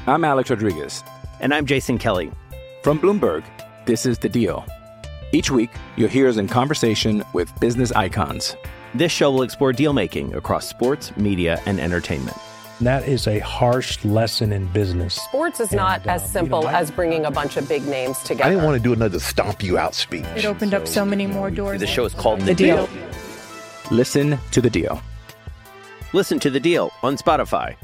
I'm Alex Rodriguez. And I'm Jason Kelly. From Bloomberg, this is The Deal. Each week, you'll hear us in conversation with business icons. This show will explore deal-making across sports, media, and entertainment. That is a harsh lesson in business. Sports is not as simple as bringing a bunch of big names together. I didn't want to do another stomp you out speech. It opened up so many more doors. The show is called The Deal. Listen to The Deal. Listen to The Deal on Spotify.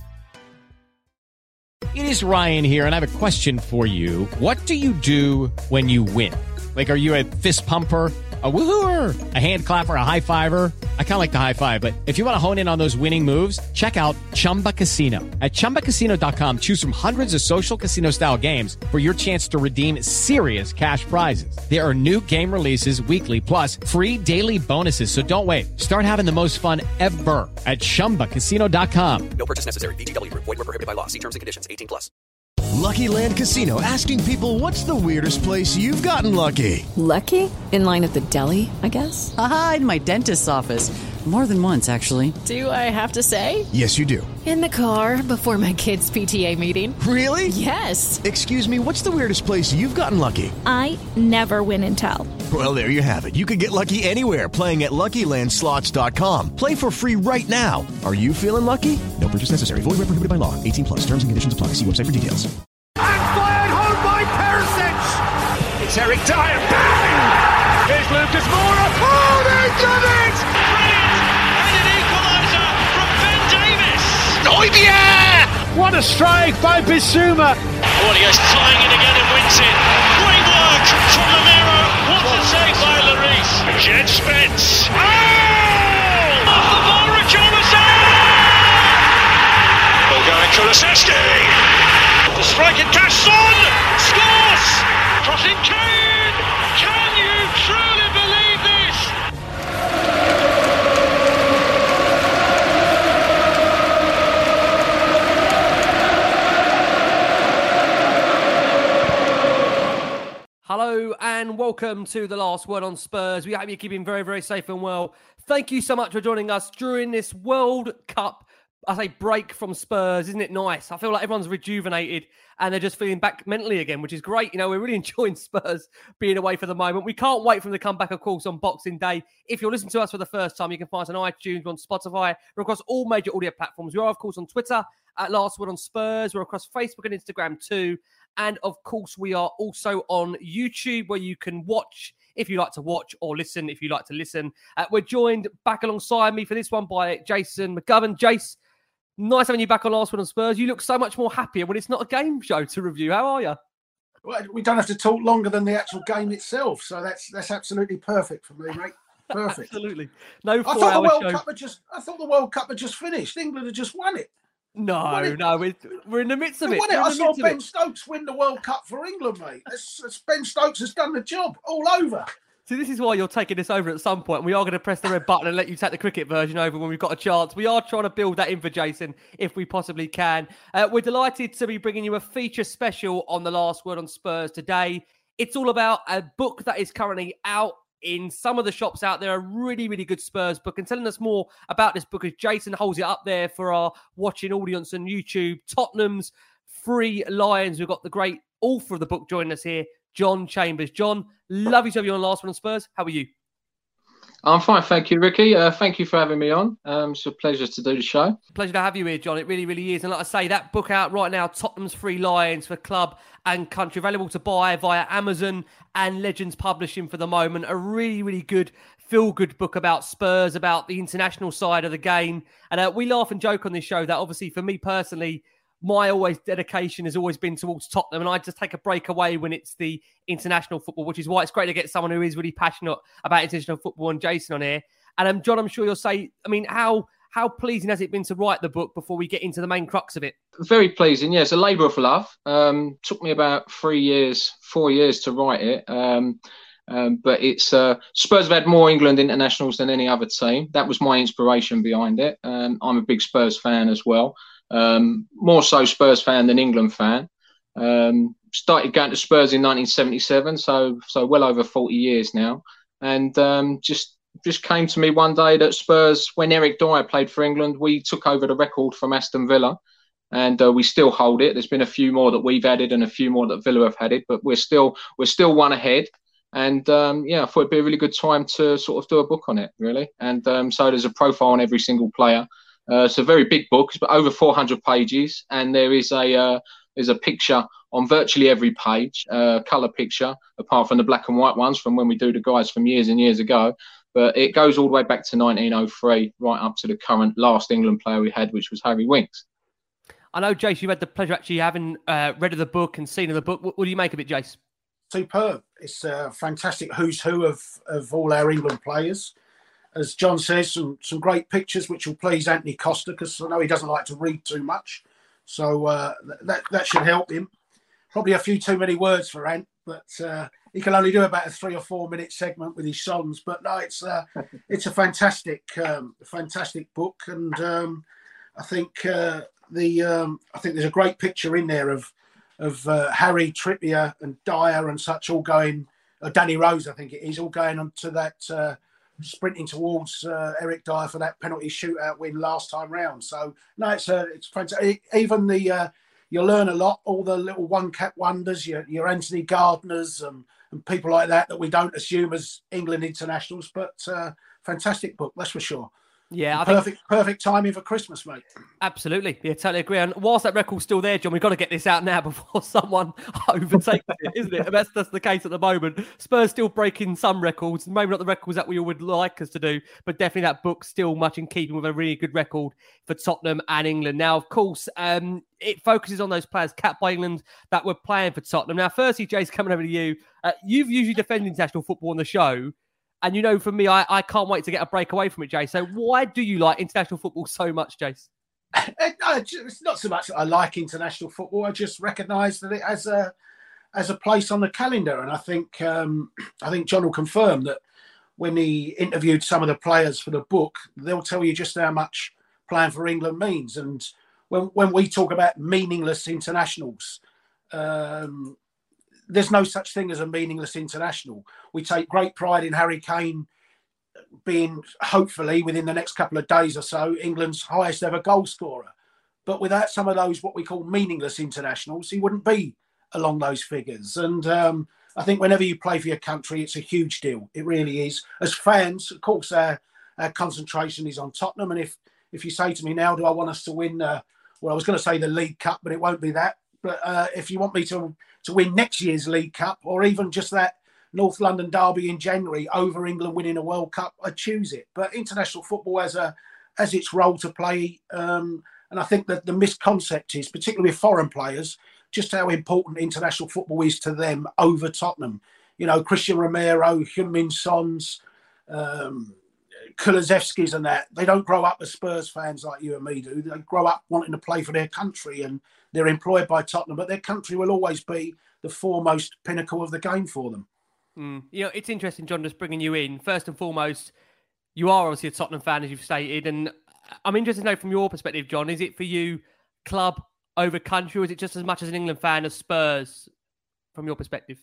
It is Ryan here, and I have a question for you. What do you do when you win? Like, are you a fist pumper, a woo-hooer, a hand clapper, a high fiver? I kind of like the high five, but if you want to hone in on those winning moves, check out Chumba Casino. At ChumbaCasino.com, choose from hundreds of social casino-style games for your chance to redeem serious cash prizes. There are new game releases weekly, plus free daily bonuses, so don't wait. Start having the most fun ever at ChumbaCasino.com. No purchase necessary. VGW. Void where prohibited by law. See terms and conditions. 18+. Lucky Land Casino, asking people, what's the weirdest place you've gotten lucky? Lucky? In line at the deli, I guess? Aha, in my dentist's office. More than once, actually. Do I have to say? Yes, you do. In the car before my kids' PTA meeting. Really? Yes. Excuse me, what's the weirdest place you've gotten lucky? I never win and tell. Well, there you have it. You can get lucky anywhere, playing at LuckyLandSlots.com. Play for free right now. Are you feeling lucky? No purchase necessary. Void where prohibited by law. 18+. Terms and conditions apply. See website for details. And fired home by Perisic. It's Eric Dyer. Bang! Here's Lucas Moura. Oh, they've done it! And an equaliser from Ben Davis. Neubier! What a strike by Bissouma. Oh, he goes flying in again and wins it. Great work from Romero. What a save by Lloris. Jed Spence. Oh! Off the ball, Richarlison! Bulgarian Kulusevski. The strike at Casson. Scores! Crossing Kane. Can you truly believe this? Hello and welcome to The Last Word on Spurs. We hope you're keeping very, very safe and well. Thank you so much for joining us during this World Cup, I say, break from Spurs. Isn't it nice? I feel like everyone's rejuvenated and they're just feeling back mentally again, which is great. You know, we're really enjoying Spurs being away for the moment. We can't wait for them to come back, of course, on Boxing Day. If you're listening to us for the first time, you can find us on iTunes, on Spotify, we're across all major audio platforms. We are, of course, on Twitter at Last Word on Spurs. We're across Facebook and Instagram too. And, of course, we are also on YouTube where you can watch if you like to watch, or listen if you like to listen. We're joined back alongside me for this one by Jason McGovern. Jace, nice having you back on Last Word on Spurs. You look so much more happier when it's not a game show to review. How are you? Well, we don't have to talk longer than the actual game itself, so that's absolutely perfect for me, mate. Perfect. Absolutely. No I thought the World Cup had just finished. England had just won it. No, we're in the midst of it. I saw Ben Stokes win the World Cup for England, mate. Ben Stokes has done the job all over. See, this is why you're taking this over at some point. We are going to press the red button and let you take the cricket version over when we've got a chance. We are trying to build that in for Jason if we possibly can. We're delighted to be bringing you a feature special on The Last Word on Spurs today. It's all about a book that is currently out in some of the shops out there, a really, really good Spurs book. And telling us more about this book as Jason holds it up there for our watching audience on YouTube. Tottenham's Three Lions. We've got the great author of the book joining us here, John Chambers. John, lovely to have you on Last One on Spurs. How are you? I'm fine, thank you, Ricky. Thank you for having me on. It's a pleasure to do the show. Pleasure to have you here, John. It really, really is. And like I say, that book out right now, Tottenham's Three Lions, for club and country, available to buy via Amazon and Legends Publishing for the moment. A really, really good, feel-good book about Spurs, about the international side of the game. And we laugh and joke on this show that obviously for me personally, my dedication has always been towards Tottenham, and I just take a break away when it's the international football, which is why it's great to get someone who is really passionate about international football and Jason on here. And John, I'm sure you'll say, I mean, how pleasing has it been to write the book before we get into the main crux of it? Very pleasing, yes. A labour of love. Took me about 4 years to write it. But it's Spurs have had more England internationals than any other team. That was my inspiration behind it. I'm a big Spurs fan as well. More so Spurs fan than England fan. Started going to Spurs in 1977, so well over 40 years now. And just came to me one day that Spurs, when Eric Dyer played for England, we took over the record from Aston Villa. and we still hold it. There's been a few more that we've added and a few more that Villa have added, but we're still one ahead. And I thought it'd be a really good time to sort of do a book on it, really. And so there's a profile on every single player. It's a very big book, it's over 400 pages, and there is a picture on virtually every page, colour picture, apart from the black and white ones from when we do the guys from years and years ago. But it goes all the way back to 1903, right up to the current last England player we had, which was Harry Winks. I know, Jace, you've had the pleasure actually having read of the book and seen of the book. What do you make of it, Jace? Superb. It's a fantastic who's who of all our England players. As John says, some great pictures, which will please Anthony Costa, because I know he doesn't like to read too much. So that should help him. Probably a few too many words for Ant, but he can only do about a 3 or 4 minute segment with his songs. But no, it's a fantastic book, and I think there's a great picture in there of Harry, Trippier, and Dyer and such all going. Danny Rose, I think it is, all going on to that. Sprinting towards Eric Dyer for that penalty shootout win last time round. So no, it's fantastic. Even you learn a lot. All the little one cap wonders, your Anthony Gardners and people like that we don't assume as England internationals. But fantastic book, that's for sure. Yeah, perfect timing for Christmas, mate. Absolutely, yeah, totally agree. And whilst that record's still there, John, we've got to get this out now before someone overtakes it, isn't it? That's the case at the moment. Spurs still breaking some records, maybe not the records that we all would like us to do, but definitely that book's still much in keeping with a really good record for Tottenham and England. Now, of course, it focuses on those players capped by England that were playing for Tottenham. Now, firstly, Jace, coming over to you. You've usually defended international football on the show. And, you know, for me, I can't wait to get a break away from it, Jace. So why do you like international football so much, Jace? It's not so much that I like international football. I just recognise that it has a place on the calendar. And I think John will confirm that when he interviewed some of the players for the book, they'll tell you just how much playing for England means. And when we talk about meaningless internationals, there's no such thing as a meaningless international. We take great pride in Harry Kane being, hopefully, within the next couple of days or so, England's highest ever goal scorer. But without some of those, what we call meaningless internationals, he wouldn't be along those figures. And I think whenever you play for your country, it's a huge deal. It really is. As fans, of course, our concentration is on Tottenham. And if you say to me now, do I want us to win, I was going to say the League Cup, but it won't be that. But if you want me to win next year's League Cup, or even just that North London derby in January over England winning a World Cup, I'd choose it. But international football has its role to play. And I think that the misconcept is, particularly with foreign players, just how important international football is to them over Tottenham. You know, Christian Romero, Heung-min Sons, Kulusevskis and that, they don't grow up as Spurs fans like you and me do. They grow up wanting to play for their country, and they're employed by Tottenham, but their country will always be the foremost pinnacle of the game for them. You know, it's interesting, John, just bringing you in. First and foremost, you are obviously a Tottenham fan, as you've stated, and I'm interested to know from your perspective, John, is it for you club over country, or is it just as much as an England fan as Spurs from your perspective?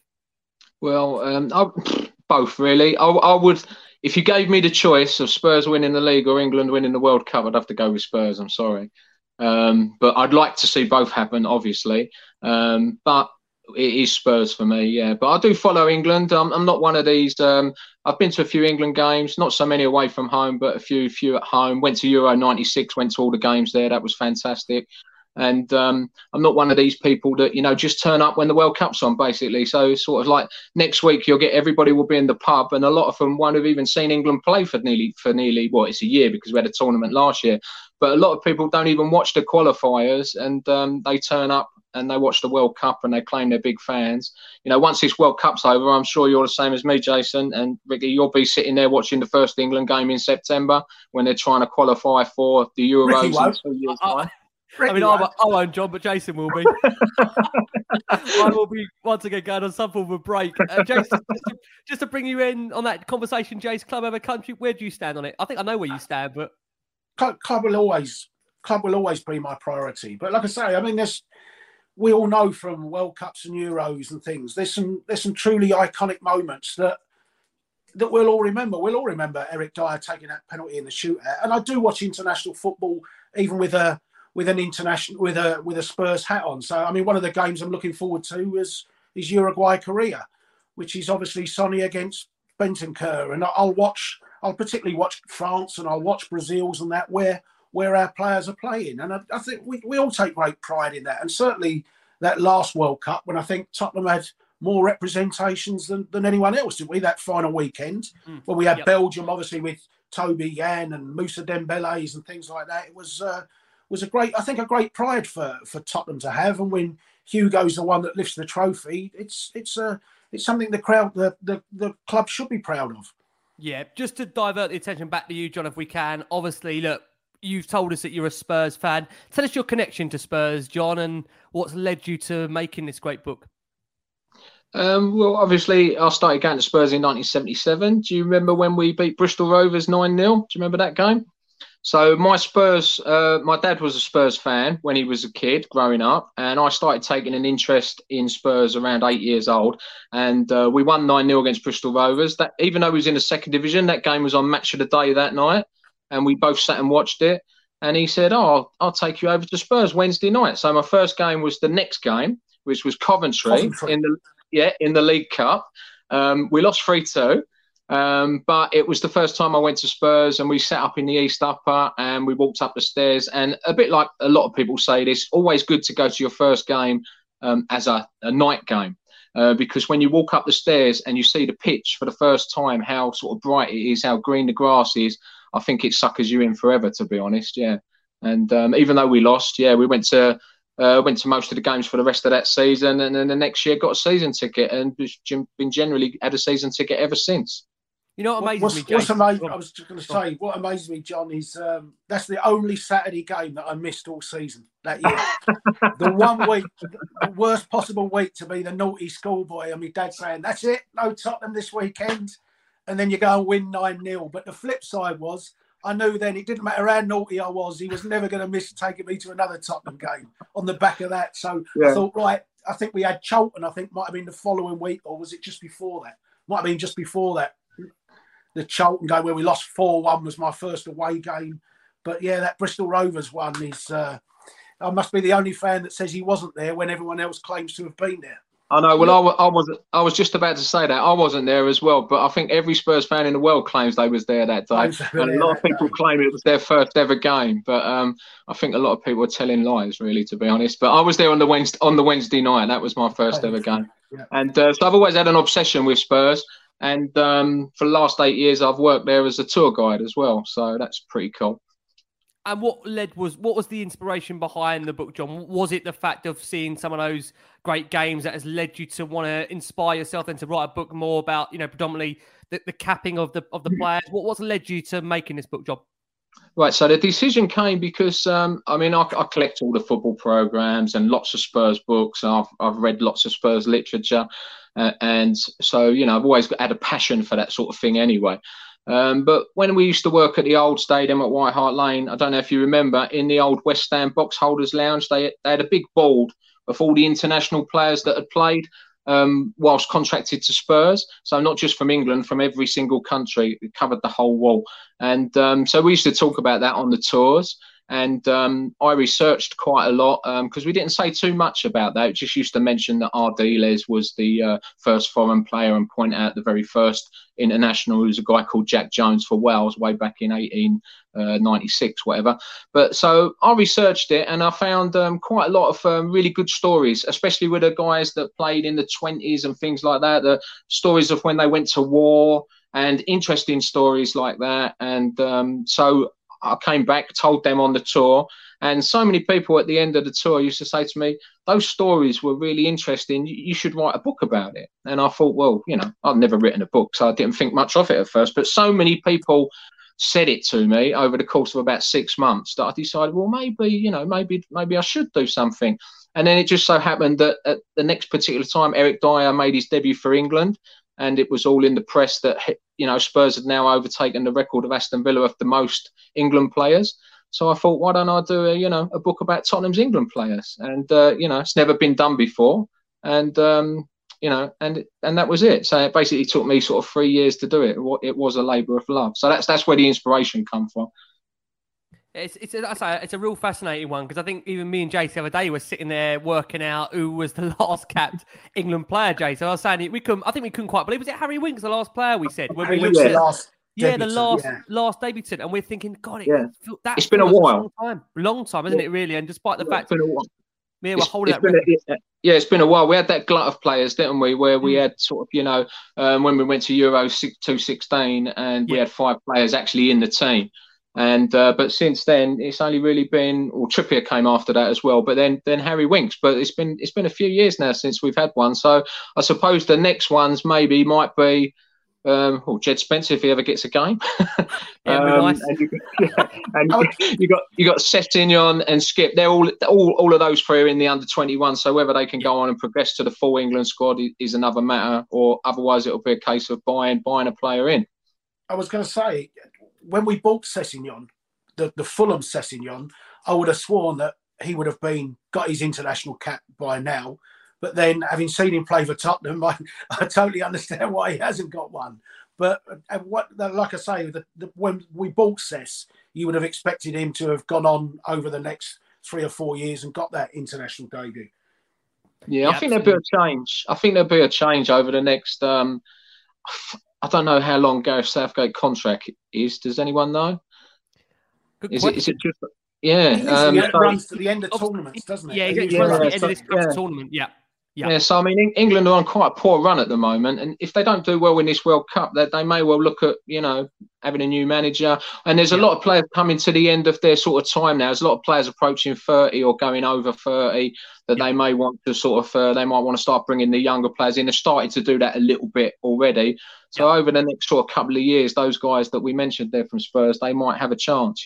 Well, both really. I would, if you gave me the choice of Spurs winning the league or England winning the World Cup, I'd have to go with Spurs. I'm sorry, but I'd like to see both happen, obviously. But it is Spurs for me, yeah. But I do follow England. I'm not one of these. I've been to a few England games, not so many away from home, but a few at home. Went to Euro '96, went to all the games there. That was fantastic. And I'm not one of these people that, you know, just turn up when the World Cup's on, basically. So sort of like next week, you'll get everybody will be in the pub, and a lot of them won't have even seen England play for nearly it's a year, because we had a tournament last year. But a lot of people don't even watch the qualifiers, and they turn up and they watch the World Cup and they claim they're big fans. You know, once this World Cup's over, I'm sure you're the same as me, Jason, and Ricky, you'll be sitting there watching the first England game in September when they're trying to qualify for the Euros in 2 years' time. I mean, I won't, John, but Jason will be. I will be once again going on some form of break. Jason, just to bring you in on that conversation, Jace, club over country, where do you stand on it? I think I know where you stand, but club will always be my priority. But like I say, I mean, we all know from World Cups and Euros and things, there's some truly iconic moments that we'll all remember. We'll all remember Eric Dyer taking that penalty in the shootout. And I do watch international football, even with a an international with a Spurs hat on. So I mean, one of the games I'm looking forward to is Uruguay-Korea, which is obviously Sonny against Bentancur, and I'll particularly watch France, and I'll watch Brazil's and that where our players are playing, and I think we all take great pride in that, and certainly that last World Cup when I think Tottenham had more representations than anyone else, didn't we? That final weekend when we had Belgium, obviously with Toby Yan and Moussa Dembele's and things like that. It was a great pride for Tottenham to have, and when Hugo's the one that lifts the trophy, it's something the club should be proud of. Yeah, just to divert the attention back to you, John, if we can. Obviously, look, you've told us that you're a Spurs fan. Tell us your connection to Spurs, John, and what's led you to making this great book. Well, obviously, I started going to Spurs in 1977. Do you remember when we beat Bristol Rovers 9-0? Do you remember that game? So my dad was a Spurs fan when he was a kid growing up, and I started taking an interest in Spurs around 8 years old. And we won 9-0 against Bristol Rovers. That, even though it was in the second division, that game was on Match of the Day that night, and we both sat and watched it. And he said, "Oh, I'll take you over to Spurs Wednesday night." So my first game was the next game, which was Coventry. in the League Cup. We lost 3-2. But it was the first time I went to Spurs, and we sat up in the East Upper and we walked up the stairs. And a bit like a lot of people say this, always good to go to your first game as a night game. Because when you walk up the stairs and you see the pitch for the first time, how sort of bright it is, how green the grass is, I think it suckers you in forever, to be honest. Yeah. And even though we lost, we went to most of the games for the rest of that season, and then the next year got a season ticket, and been generally had a season ticket ever since. You know what amazes me, Jason? I was just going to say, what amazes me, John, is that's the only Saturday game that I missed all season that year. The one week, the worst possible week to be the naughty schoolboy, and my dad saying, "That's it, no Tottenham this weekend," and then you go and win 9-0. But the flip side was, I knew then it didn't matter how naughty I was, he was never going to miss taking me to another Tottenham game on the back of that. So I thought, right, I think we had Charlton, I think might have been the following week, or was it just before that? Might have been just before that. The Charlton game where we lost 4-1 was my first away game. But yeah, that Bristol Rovers one is, I must be the only fan that says he wasn't there when everyone else claims to have been there. I know. Well, I was just about to say that. I wasn't there as well, but I think every Spurs fan in the world claims they was there that day. And a lot of people claim it was their first ever game. But I think a lot of people are telling lies, really, to be honest. But I was there on the Wednesday night. That was my first ever game. Yeah. And so I've always had an obsession with Spurs. And for the last 8 years, I've worked there as a tour guide as well. So that's pretty cool. And what was the inspiration behind the book, John? Was it the fact of seeing some of those great games that has led you to want to inspire yourself and to write a book more about, predominantly the capping of the players? What's led you to making this book, John? Right, so the decision came because, I collect all the football programmes and lots of Spurs books. I've read lots of Spurs literature. And so, I've always had a passion for that sort of thing anyway. But when we used to work at the old stadium at White Hart Lane, I don't know if you remember, in the old West Stand box holders lounge, they had a big board of all the international players that had played whilst contracted to Spurs. So not just from England, from every single country. It covered the whole wall. And so we used to talk about that on the tours. And I researched quite a lot because we didn't say too much about that. We just used to mention that Ardiles was the first foreign player and point out the very first international, who was a guy called Jack Jones for Wales way back in 1896, whatever. But so I researched it and I found quite a lot of really good stories, especially with the guys that played in the 20s and things like that. The stories of when they went to war and interesting stories like that. And so I came back, told them on the tour, and so many people at the end of the tour used to say to me, "Those stories were really interesting. You should write a book about it." And I thought, well, I've never written a book, so I didn't think much of it at first. But so many people said it to me over the course of about 6 months that I decided, well, maybe I should do something. And then it just so happened that at the next particular time, Eric Dyer made his debut for England. And it was all in the press that, Spurs had now overtaken the record of Aston Villa of the most England players. So I thought, why don't I do a book about Tottenham's England players? And, it's never been done before. And, and that was it. So it basically took me sort of 3 years to do it. It was a labour of love. So that's where the inspiration come from. It's a real fascinating one, because I think even me and Jace the other day were sitting there working out who was the last capped England player, Jace. So I was saying I think we couldn't quite believe, was it Harry Winks the last player we said? When we looked at the last debutant, and we're thinking, God, it's been a while. Long time, isn't it, really? And despite the fact we're holding that record. It's been a while. We had that glut of players, didn't we? Where we had sort of, when we went to Euro 2016, and we had 5 players actually in the team. And but since then, it's only really been, or Trippier came after that as well. But then Harry Winks. But it's been a few years now since we've had one. So I suppose the next ones might be. Jed Spencer, if he ever gets a game. Nice. And you got Sessegnon and Skip. They're all of those 3 are in the under-21. So whether they can go on and progress to the full England squad is another matter, or otherwise it'll be a case of buying a player in. I was going to say, when we bought Sessegnon, the Fulham Sessegnon, I would have sworn that he would have got his international cap by now. But then, having seen him play for Tottenham, I totally understand why he hasn't got one. But like I say, when we bought Sess, you would have expected him to have gone on over the next 3 or 4 years and got that international debut. Yeah, I think there'll be a change. I think there'll be a change over the next. I don't know how long Gareth Southgate contract is. Does anyone know? Is it just? Yeah, it runs to the end of tournaments, doesn't it? Yeah, it runs to the end of this tournament. Yeah, so I mean, England are on quite a poor run at the moment, and if they don't do well in this World Cup, they may well look at having a new manager. And there's a lot of players coming to the end of their sort of time now. There's a lot of players approaching 30 or going over 30 that they may want to they might want to start bringing the younger players in. They've started to do that a little bit already. So over the next sort of couple of years, those guys that we mentioned there from Spurs, they might have a chance,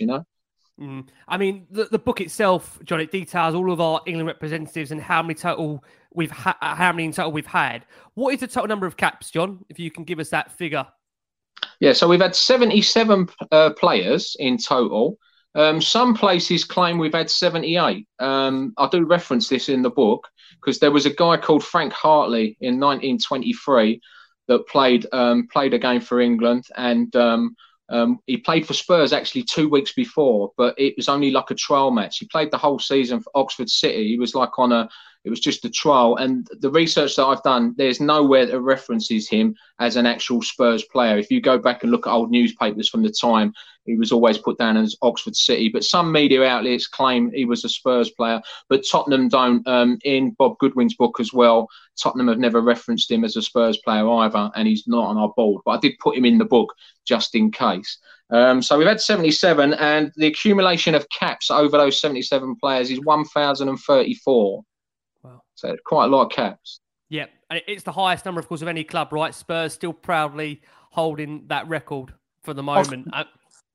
I mean, the book itself, John, it details all of our England representatives and how many in total we've had. What is the total number of caps, John? If you can give us that figure. Yeah, so we've had 77 players in total. Some places claim we've had 78. I do reference this in the book because there was a guy called Frank Hartley in 1923 that played a game for England, and he played for Spurs actually 2 weeks before, but it was only like a trial match. He played the whole season for Oxford City. He was like it was just a trial. And the research that I've done, there's nowhere that references him as an actual Spurs player. If you go back and look at old newspapers from the time, he was always put down as Oxford City. But some media outlets claim he was a Spurs player, but Tottenham don't. In Bob Goodwin's book as well, Tottenham have never referenced him as a Spurs player either, and he's not on our board. But I did put him in the book just in case. So we've had 77, and the accumulation of caps over those 77 players is 1,034. Wow. So quite a lot of caps. Yeah, and it's the highest number, of course, of any club, right? Spurs still proudly holding that record for the moment. I've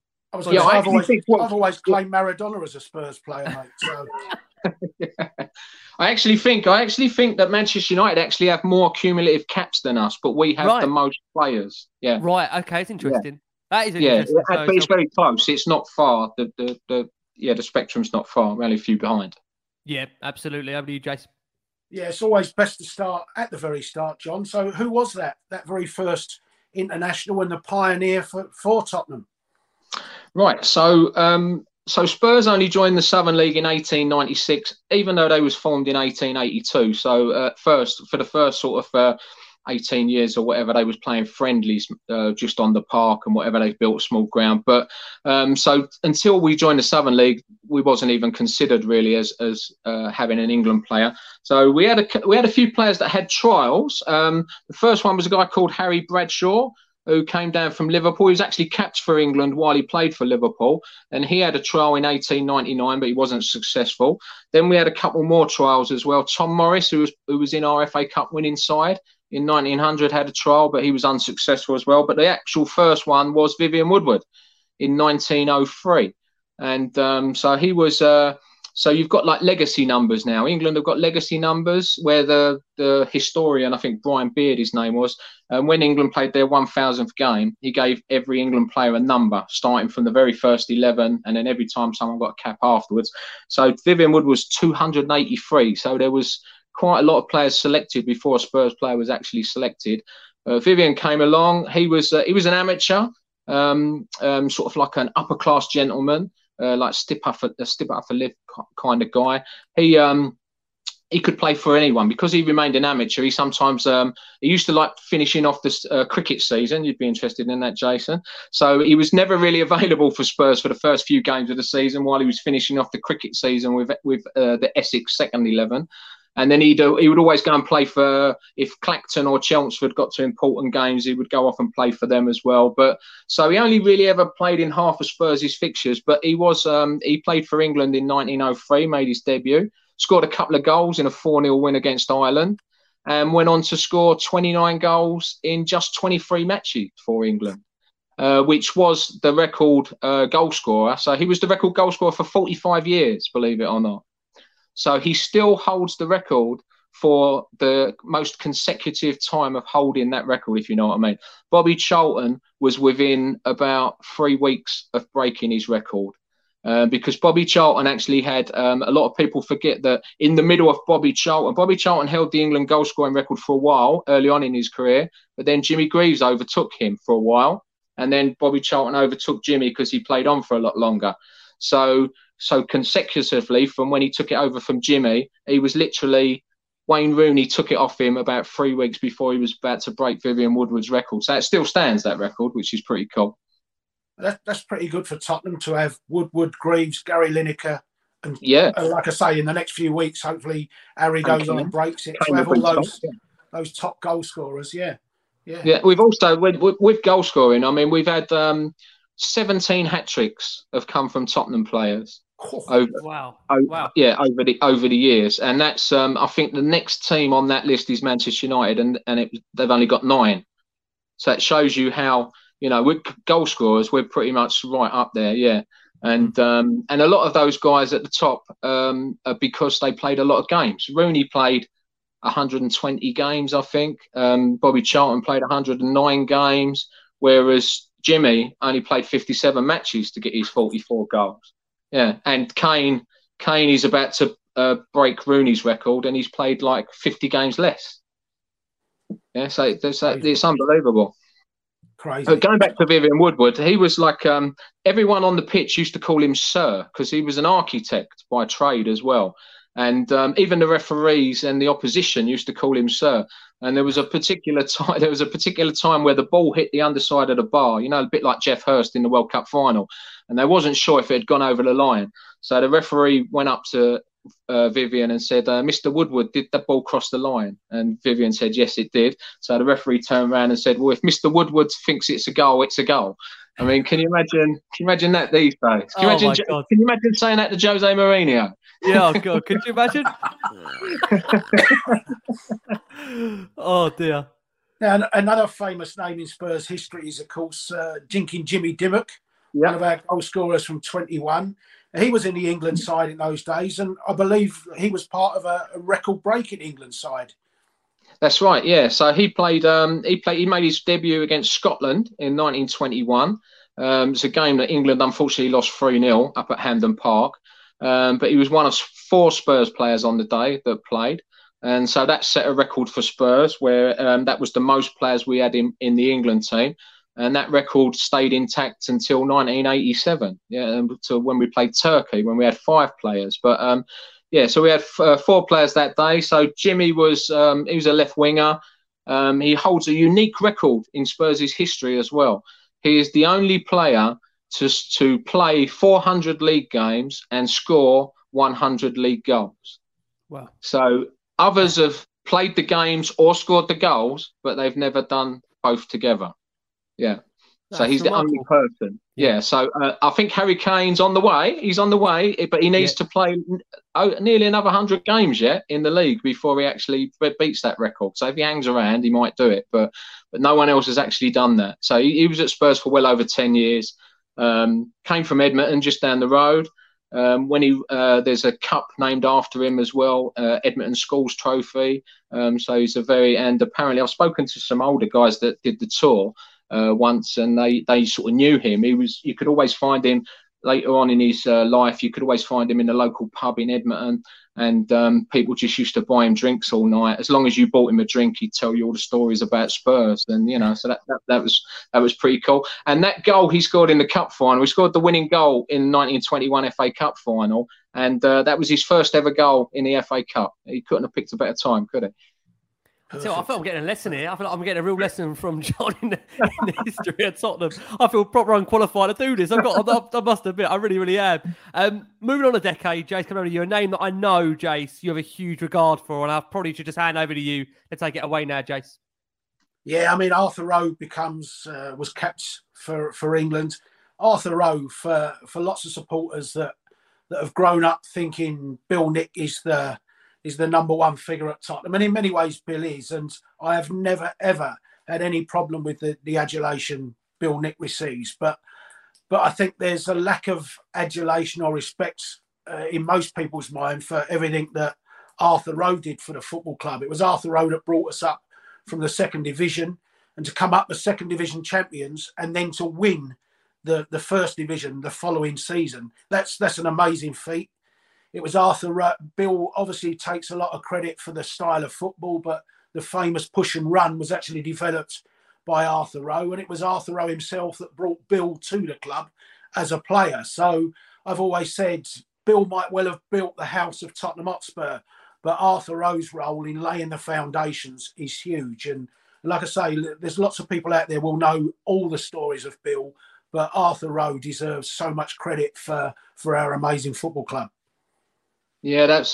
always claimed Maradona as a Spurs player, mate. So. I actually think that Manchester United actually have more cumulative caps than us, but we have the most players. Yeah. Right. Okay. It's interesting. Yeah. That is interesting. Yeah, but it's very close. It's not far. The spectrum's not far. We're only a few behind. Yeah, absolutely. Over to you, Jace. Yeah, it's always best to start at the very start, John. So who was that very first international and the pioneer for Tottenham? Right. So Spurs only joined the Southern League in 1896, even though they was formed in 1882. So for the first sort of 18 years or whatever, they was playing friendlies just on the park and whatever. They built a small ground. But so until we joined the Southern League, we wasn't even considered really as having an England player. So we had a few players that had trials. The first one was a guy called Harry Bradshaw, who came down from Liverpool. He was actually capped for England while he played for Liverpool, and he had a trial in 1899, but he wasn't successful. Then we had a couple more trials as well. Tom Morris, who was in our FA Cup winning side in 1900, had a trial, but he was unsuccessful as well. But the actual first one was Vivian Woodward in 1903, and so he was. So you've got like legacy numbers now. England have got legacy numbers where the historian, I think Brian Beard, his name was, when England played their 1,000th game, he gave every England player a number, starting from the very first 11, and then every time someone got a cap afterwards. So Vivian Wood was 283. So there was quite a lot of players selected before a Spurs player was actually selected. Vivian came along. He was an amateur, sort of like an upper class gentleman. like step up a lift kind of guy. He could play for anyone because he remained an amateur. He sometimes he used to like finishing off the cricket season. You'd be interested in that, Jason. So he was never really available for Spurs for the first few games of the season while he was finishing off the cricket season with the Essex second 11. And then he would always go and play for, if Clacton or Chelmsford got to important games, he would go off and play for them as well. But so he only really ever played in half of Spurs' fixtures. But he played for England in 1903, made his debut. Scored a couple of goals in a 4-0 win against Ireland and went on to score 29 goals in just 23 matches for England, which was the record goal scorer. So he was the record goal scorer for 45 years, believe it or not. So he still holds the record for the most consecutive time of holding that record, if you know what I mean. Bobby Charlton was within about 3 weeks of breaking his record. Because Bobby Charlton actually had, a lot of people forget that in the middle of Bobby Charlton held the England goal scoring record for a while early on in his career, but then Jimmy Greaves overtook him for a while, and then Bobby Charlton overtook Jimmy because he played on for a lot longer. So consecutively from when he took it over from Jimmy, he was literally, Wayne Rooney took it off him about 3 weeks before he was about to break Vivian Woodward's record. So it still stands, that record, which is pretty cool. That's pretty good for Tottenham to have Woodward, Greaves, Gary Lineker, and like I say, in the next few weeks, hopefully Harry goes on and breaks it. To have all those top goal scorers, yeah. We've also with goal scoring. I mean, we've had 17 hat tricks have come from Tottenham players. Over the years, and that's I think the next team on that list is Manchester United, and they've only got 9. So it shows you how. You know, with goal scorers, we're pretty much right up there, yeah. And a lot of those guys at the top are because they played a lot of games. Rooney played 120 games, I think. Bobby Charlton played 109 games, whereas Jimmy only played 57 matches to get his 44 goals. Yeah, and Kane is about to break Rooney's record, and he's played like 50 games less. Yeah, so it's unbelievable. Crazy. Going back to Vivian Woodward, he was like everyone on the pitch used to call him Sir because he was an architect by trade as well, and even the referees and the opposition used to call him Sir. And there was a particular time where the ball hit the underside of the bar, you know, a bit like Jeff Hurst in the World Cup final, and they wasn't sure if it had gone over the line. So the referee went up to Vivian and said, Mr. Woodward, did that ball cross the line? And Vivian said, yes, it did. So the referee turned around and said, well, if Mr. Woodward thinks it's a goal, it's a goal. I mean, can you imagine that these days? Can you imagine saying that to Jose Mourinho? Yeah, oh God, could you imagine? Oh dear. Now, another famous name in Spurs history is, of course, Jinking Jimmy Dimmock, one of our goal scorers from 21. He was in the England side in those days, and I believe he was part of a record-breaking England side. That's right, yeah. So he played. He made his debut against Scotland in 1921. It's a game that England unfortunately lost 3-0 up at Hampden Park. But he was one of 4 Spurs players on the day that played, and so that set a record for Spurs, where that was the most players we had in the England team. And that record stayed intact until 1987, until when we played Turkey, when we had 5 players. But so we had 4 players that day. So Jimmy was he was a left winger. He holds a unique record in Spurs' history as well. He is the only player to play 400 league games and score 100 league goals. Wow! So others have played the games or scored the goals, but they've never done both together. Yeah. So he's the only person. Yeah. So I think Harry Kane's on the way. He's on the way, but he needs to play nearly another 100 games yet in the league before he actually beats that record. So if he hangs around, he might do it. But no one else has actually done that. So he was at Spurs for well over 10 years. Came from Edmonton, just down the road. When there's a cup named after him as well, Edmonton Schools Trophy. So he's and apparently I've spoken to some older guys that did the tour once, and they sort of knew him. You could always find him later on in his life. You could always find him in a local pub in Edmonton, and people just used to buy him drinks all night. As long as you bought him a drink, he'd tell you all the stories about Spurs, and so that was pretty cool. And that goal he scored in the cup final, he scored the winning goal in the 1921 FA Cup final, and that was his first ever goal in the FA Cup. He couldn't have picked a better time, could he? So I feel I'm getting a lesson here. I feel like I'm getting a real lesson from John in the history of Tottenham. I feel proper unqualified to do this. I must admit, I really, really am. Moving on a decade, Jace, coming over to you. A name that I know, Jace, you have a huge regard for, and I probably should just hand over to you to take it away now, Jace. Yeah, I mean, Arthur Rowe was kept for England. Arthur Rowe, for lots of supporters that have grown up thinking Bill Nick is the number one figure at Tottenham. And in many ways, Bill is. And I have never, ever had any problem with the adulation Bill Nick receives. But I think there's a lack of adulation or respect in most people's mind for everything that Arthur Rowe did for the football club. It was Arthur Rowe that brought us up from the second division, and to come up as second division champions and then to win the first division the following season. That's an amazing feat. It was Arthur Rowe. Bill obviously takes a lot of credit for the style of football, but the famous push and run was actually developed by Arthur Rowe, and it was Arthur Rowe himself that brought Bill to the club as a player. So I've always said Bill might well have built the house of Tottenham Hotspur, but Arthur Rowe's role in laying the foundations is huge. And like I say, there's lots of people out there will know all the stories of Bill, but Arthur Rowe deserves so much credit for our amazing football club. Yeah, that's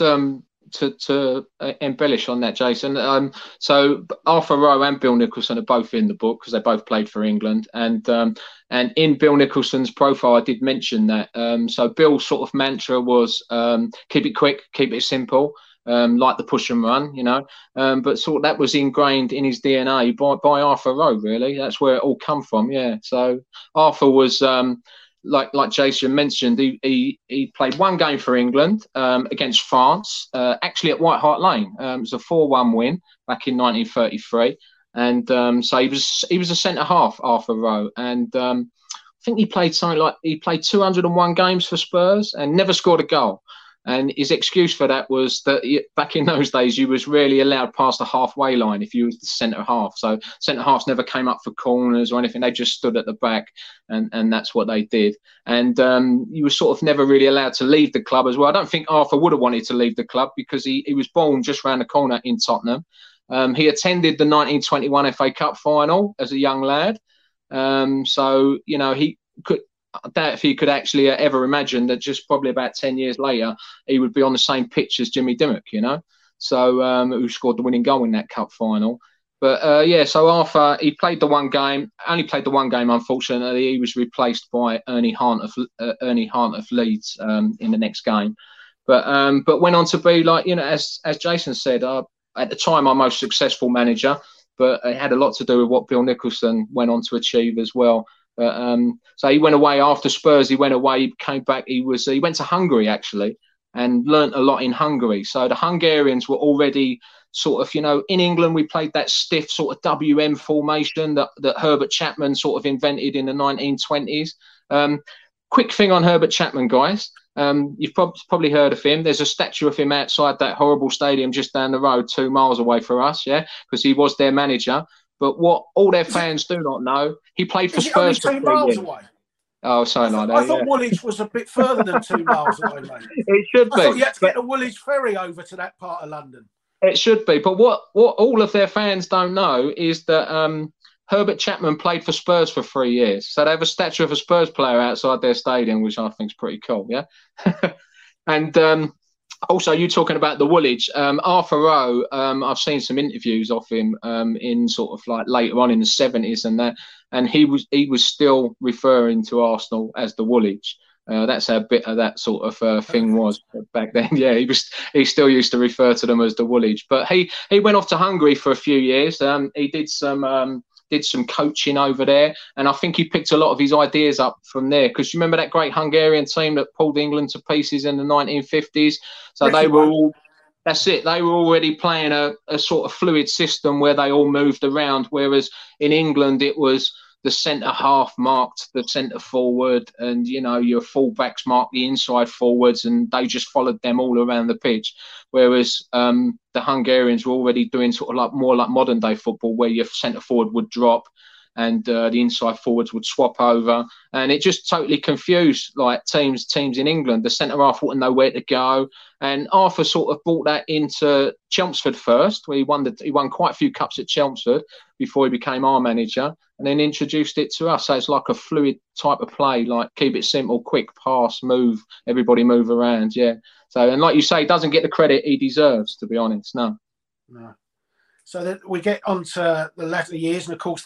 to embellish on that, Jason. So Arthur Rowe and Bill Nicholson are both in the book because they both played for England. And in Bill Nicholson's profile, I did mention that. So Bill's sort of mantra was keep it quick, keep it simple, like the push and run, But sort of that was ingrained in his DNA by Arthur Rowe, really. That's where it all come from, yeah. So Arthur was... Like Jason mentioned, he played one game for England against France, actually at White Hart Lane. It was a 4-1 win back in 1933, and so he was a centre half, Arthur Rowe, and I think he played 201 games for Spurs and never scored a goal. And his excuse for that was that back in those days, you was rarely allowed past the halfway line if you was the centre half. So centre halves never came up for corners or anything. They just stood at the back, and that's what they did. And you were sort of never really allowed to leave the club as well. I don't think Arthur would have wanted to leave the club because he was born just round the corner in Tottenham. He attended the 1921 FA Cup final as a young lad. So, he could... I doubt if he could actually ever imagine that just probably about 10 years later, he would be on the same pitch as Jimmy Dimmock, So who scored the winning goal in that cup final. But so Arthur, he played the one game, unfortunately. He was replaced by Ernie Hant of Leeds in the next game. But went on to be as Jason said, at the time, our most successful manager. But it had a lot to do with what Bill Nicholson went on to achieve as well. So he went away after Spurs. He went away, he came back. He went to Hungary actually, and learnt a lot in Hungary. So the Hungarians were already sort of, in England we played that stiff sort of WM formation that Herbert Chapman sort of invented in the 1920s. Quick thing on Herbert Chapman, guys. You've probably heard of him. There's a statue of him outside that horrible stadium just down the road, 2 miles away from us. Yeah, because he was their manager. But what all their fans do not know, he played for Spurs for 3 years. Miles away? Oh, sorry, I thought Woolwich was a bit further than 2 miles away, mate. It should be. I thought you had to get the Woolwich ferry over to that part of London. It should be. But what all of their fans don't know is that Herbert Chapman played for Spurs for 3 years. So they have a statue of a Spurs player outside their stadium, which I think is pretty cool, yeah? And... also, you talking about the Woolwich, Arthur Rowe, I've seen some interviews of him in sort of like later on in the 70s and that, and he was still referring to Arsenal as the Woolwich. That's how bit of that sort of thing was back then. Yeah, he still used to refer to them as the Woolwich. But he went off to Hungary for a few years. He did some coaching over there, and I think he picked a lot of his ideas up from there. Because you remember that great Hungarian team that pulled England to pieces in the 1950s. So they were all. That's it. They were already playing a sort of fluid system where they all moved around. Whereas in England, it was the centre half marked the centre forward, and your full-backs marked the inside forwards, and they just followed them all around the pitch. Whereas the Hungarians were already doing sort of like more like modern day football, where your centre forward would drop and the inside forwards would swap over, and it just totally confused like teams in England. The centre half wouldn't know where to go, and Arthur sort of brought that into Chelmsford first, where he won quite a few cups at Chelmsford before he became our manager, and then introduced it to us. So it's like a fluid type of play, like keep it simple, quick pass, move, everybody move around, yeah. So, and like you say, he doesn't get the credit he deserves, to be honest. No. So then we get on to the latter years, and of course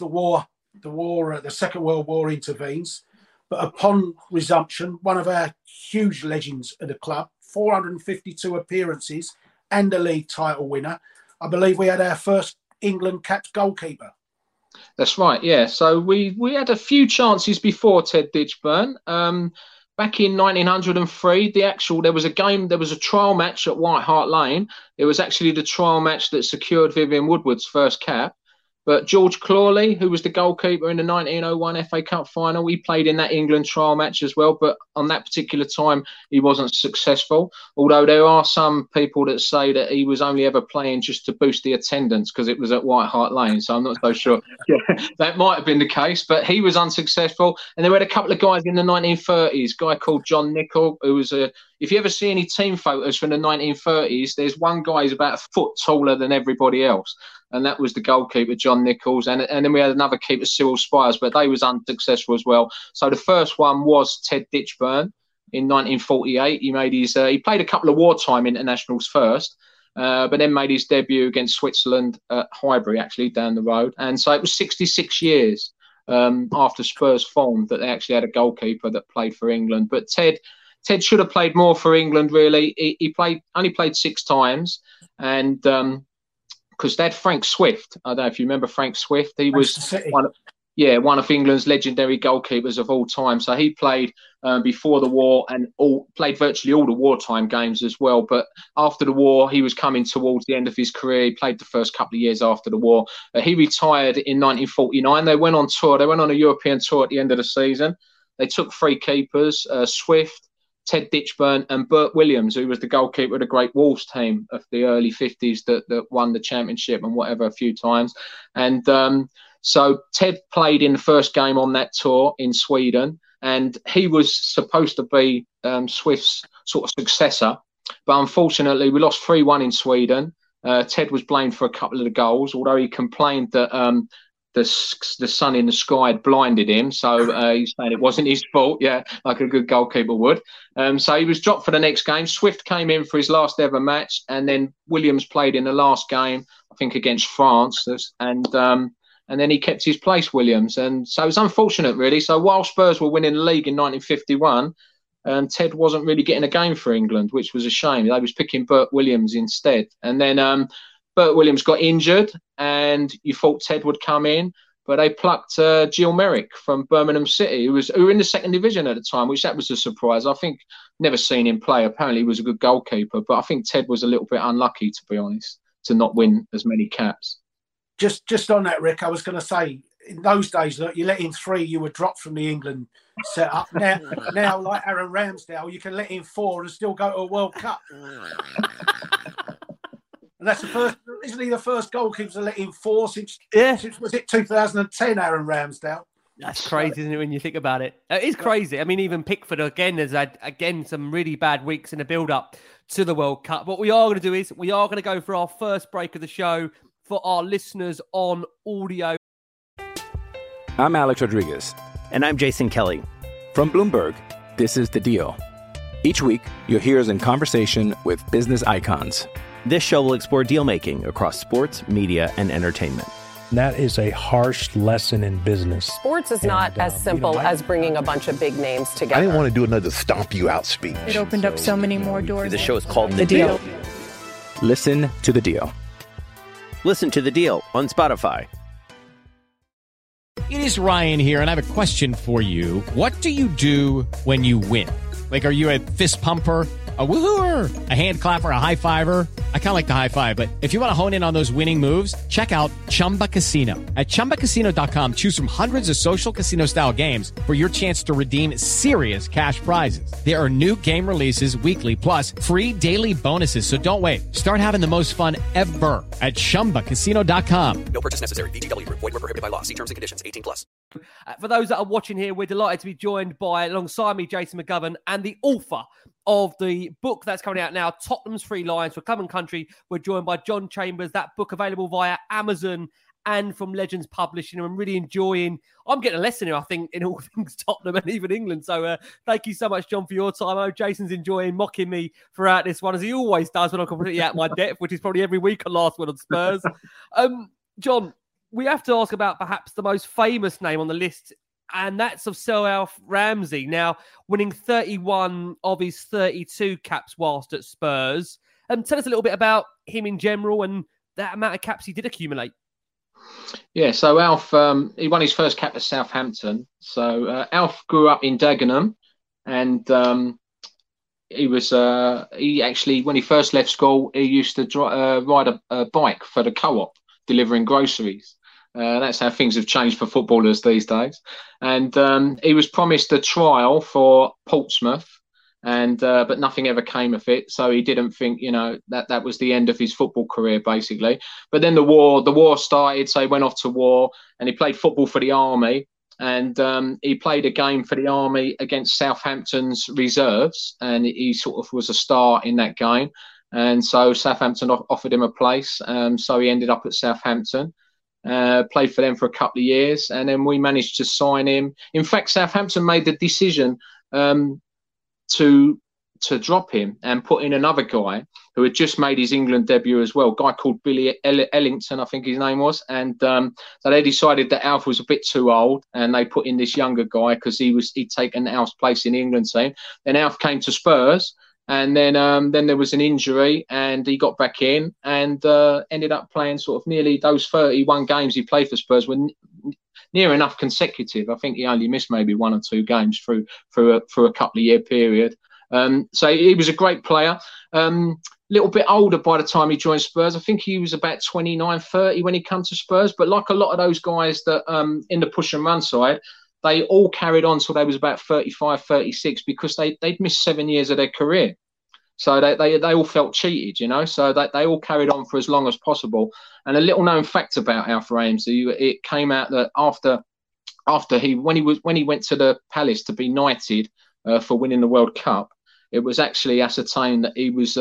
the Second World War intervenes. But upon resumption, one of our huge legends at the club, 452 appearances and a league title winner. I believe we had our first England capped goalkeeper. That's right, yeah. So we had a few chances before Ted Ditchburn. Back in 1903, there was a trial match at White Hart Lane. It was actually the trial match that secured Vivian Woodward's first cap. But George Clawley, who was the goalkeeper in the 1901 FA Cup final, he played in that England trial match as well. But on that particular time, he wasn't successful. Although there are some people that say that he was only ever playing just to boost the attendance because it was at White Hart Lane. So I'm not so sure. Yeah, that might have been the case, but he was unsuccessful. And there were a couple of guys in the 1930s, a guy called John Nichol, who was if you ever see any team photos from the 1930s, there's one guy who's about a foot taller than everybody else. And that was the goalkeeper, John Nichols. And then we had another keeper, Cyril Spires, but they was unsuccessful as well. So the first one was Ted Ditchburn in 1948. He played a couple of wartime internationals first, but then made his debut against Switzerland at Highbury, actually, down the road. And so it was 66 years after Spurs formed that they actually had a goalkeeper that played for England. But Ted should have played more for England, really. He only played 6 times. And because they had Frank Swift. I don't know if you remember Frank Swift. He was one of England's legendary goalkeepers of all time. So he played before the war and played virtually all the wartime games as well. But after the war, he was coming towards the end of his career. He played the first couple of years after the war. He retired in 1949. They went on tour. They went on a European tour at the end of the season. They took 3 keepers, Swift, Ted Ditchburn and Bert Williams, who was the goalkeeper of the Great Wolves team of the early 50s that won the championship and whatever a few times. And so Ted played in the first game on that tour in Sweden, and he was supposed to be Swift's sort of successor. But unfortunately, we lost 3-1 in Sweden. Ted was blamed for a couple of the goals, although he complained that the sun in the sky had blinded him, so he's saying it wasn't his fault, like a good goalkeeper would. So he was dropped for the next game. Swift came in for his last ever match, and then Williams played in the last game, I think against France, and then he kept his place, Williams. And so it was unfortunate, really. So while Spurs were winning the league in 1951, Ted wasn't really getting a game for England, which was a shame. They was picking Bert Williams instead. And then Bert Williams got injured, and you thought Ted would come in, but they plucked Gilles Merrick from Birmingham City, who were in the second division at the time, which that was a surprise. I think never seen him play. Apparently, he was a good goalkeeper, but I think Ted was a little bit unlucky, to be honest, to not win as many caps. Just on that, Rick, I was going to say, in those days, look, you let in 3, you were dropped from the England setup. Now, like Aaron Ramsdale, you can let in 4 and still go to a World Cup. And that's the first, isn't he the first goalkeeper to let in 4 since was it 2010, Aaron Ramsdale? That's crazy, isn't it, when you think about it? It is crazy. I mean, even Pickford, again, has had, some really bad weeks in the build-up to the World Cup. What we are going to do is we are going to go for our first break of the show for our listeners on audio. I'm Alex Rodriguez. And I'm Jason Kelly. From Bloomberg, this is The Deal. Each week, you'll hear us in conversation with business icons. This show will explore deal-making across sports, media, and entertainment. That is a harsh lesson in business. Sports is not as simple as bringing a bunch of big names together. I didn't want to do another stomp you out speech. It opened up so many more doors. The show is called The Deal. Listen to The Deal. Listen to The Deal on Spotify. It is Ryan here, and I have a question for you. What do you do when you win? Like, are you a fist pumper? A woohooer, a hand clapper, a high fiver. I kind of like the high five, but if you want to hone in on those winning moves, check out Chumba Casino. At ChumbaCasino.com, choose from hundreds of social casino style games for your chance to redeem serious cash prizes. There are new game releases weekly, plus free daily bonuses. So don't wait. Start having the most fun ever at ChumbaCasino.com. No purchase necessary. VGW Group. Void where prohibited by law. See terms and conditions. 18+. For those that are watching here, we're delighted to be joined by, alongside me, Jason McGovern, and the author of the book that's coming out now, Tottenham's Three Lions for Club and Country. We're joined by John Chambers. That book available via Amazon and from Legends Publishing. I'm really enjoying, I'm getting a lesson here, I think, in all things Tottenham and even England. So thank you so much, John, for your time. I know Jason's enjoying mocking me throughout this one, as he always does when I'm completely out of my depth, which is probably every week on Last Word on Spurs. John, we have to ask about perhaps the most famous name on the list, and that's of Sir Alf Ramsey, now winning 31 of his 32 caps whilst at Spurs. Tell us a little bit about him in general and that amount of caps he did accumulate. Yeah, so Alf, he won his first cap at Southampton. So Alf grew up in Dagenham, and he actually, when he first left school, he used to ride a bike for the co-op, delivering groceries. That's how things have changed for footballers these days. And he was promised a trial for Portsmouth, but nothing ever came of it. So he didn't think, that was the end of his football career, basically. But then the war started, so he went off to war, and he played football for the army. And he played a game for the army against Southampton's reserves, and he sort of was a star in that game. And so Southampton offered him a place. So he ended up at Southampton. Played for them for a couple of years, and then we managed to sign him. In fact, Southampton made the decision to drop him and put in another guy who had just made his England debut as well, a guy called Billy Ellington, I think his name was. And so they decided that Alf was a bit too old, and they put in this younger guy because he'd taken Alf's place in the England team. Then Alf came to Spurs. And then there was an injury, and he got back in and ended up playing sort of nearly those 31 games he played for Spurs were near enough consecutive. I think he only missed maybe one or two games through a couple of year period. So he was a great player. Little bit older by the time he joined Spurs. I think he was about 29, 30 when he came to Spurs. But like a lot of those guys that in the push and run side, they all carried on till they was about 35, 36 because they'd missed 7 years of their career. So they all felt cheated, so they all carried on for as long as possible. And a little known fact about Alf Ramsey, it came out that after when he went to the Palace to be knighted for winning the World Cup, it was actually ascertained that he was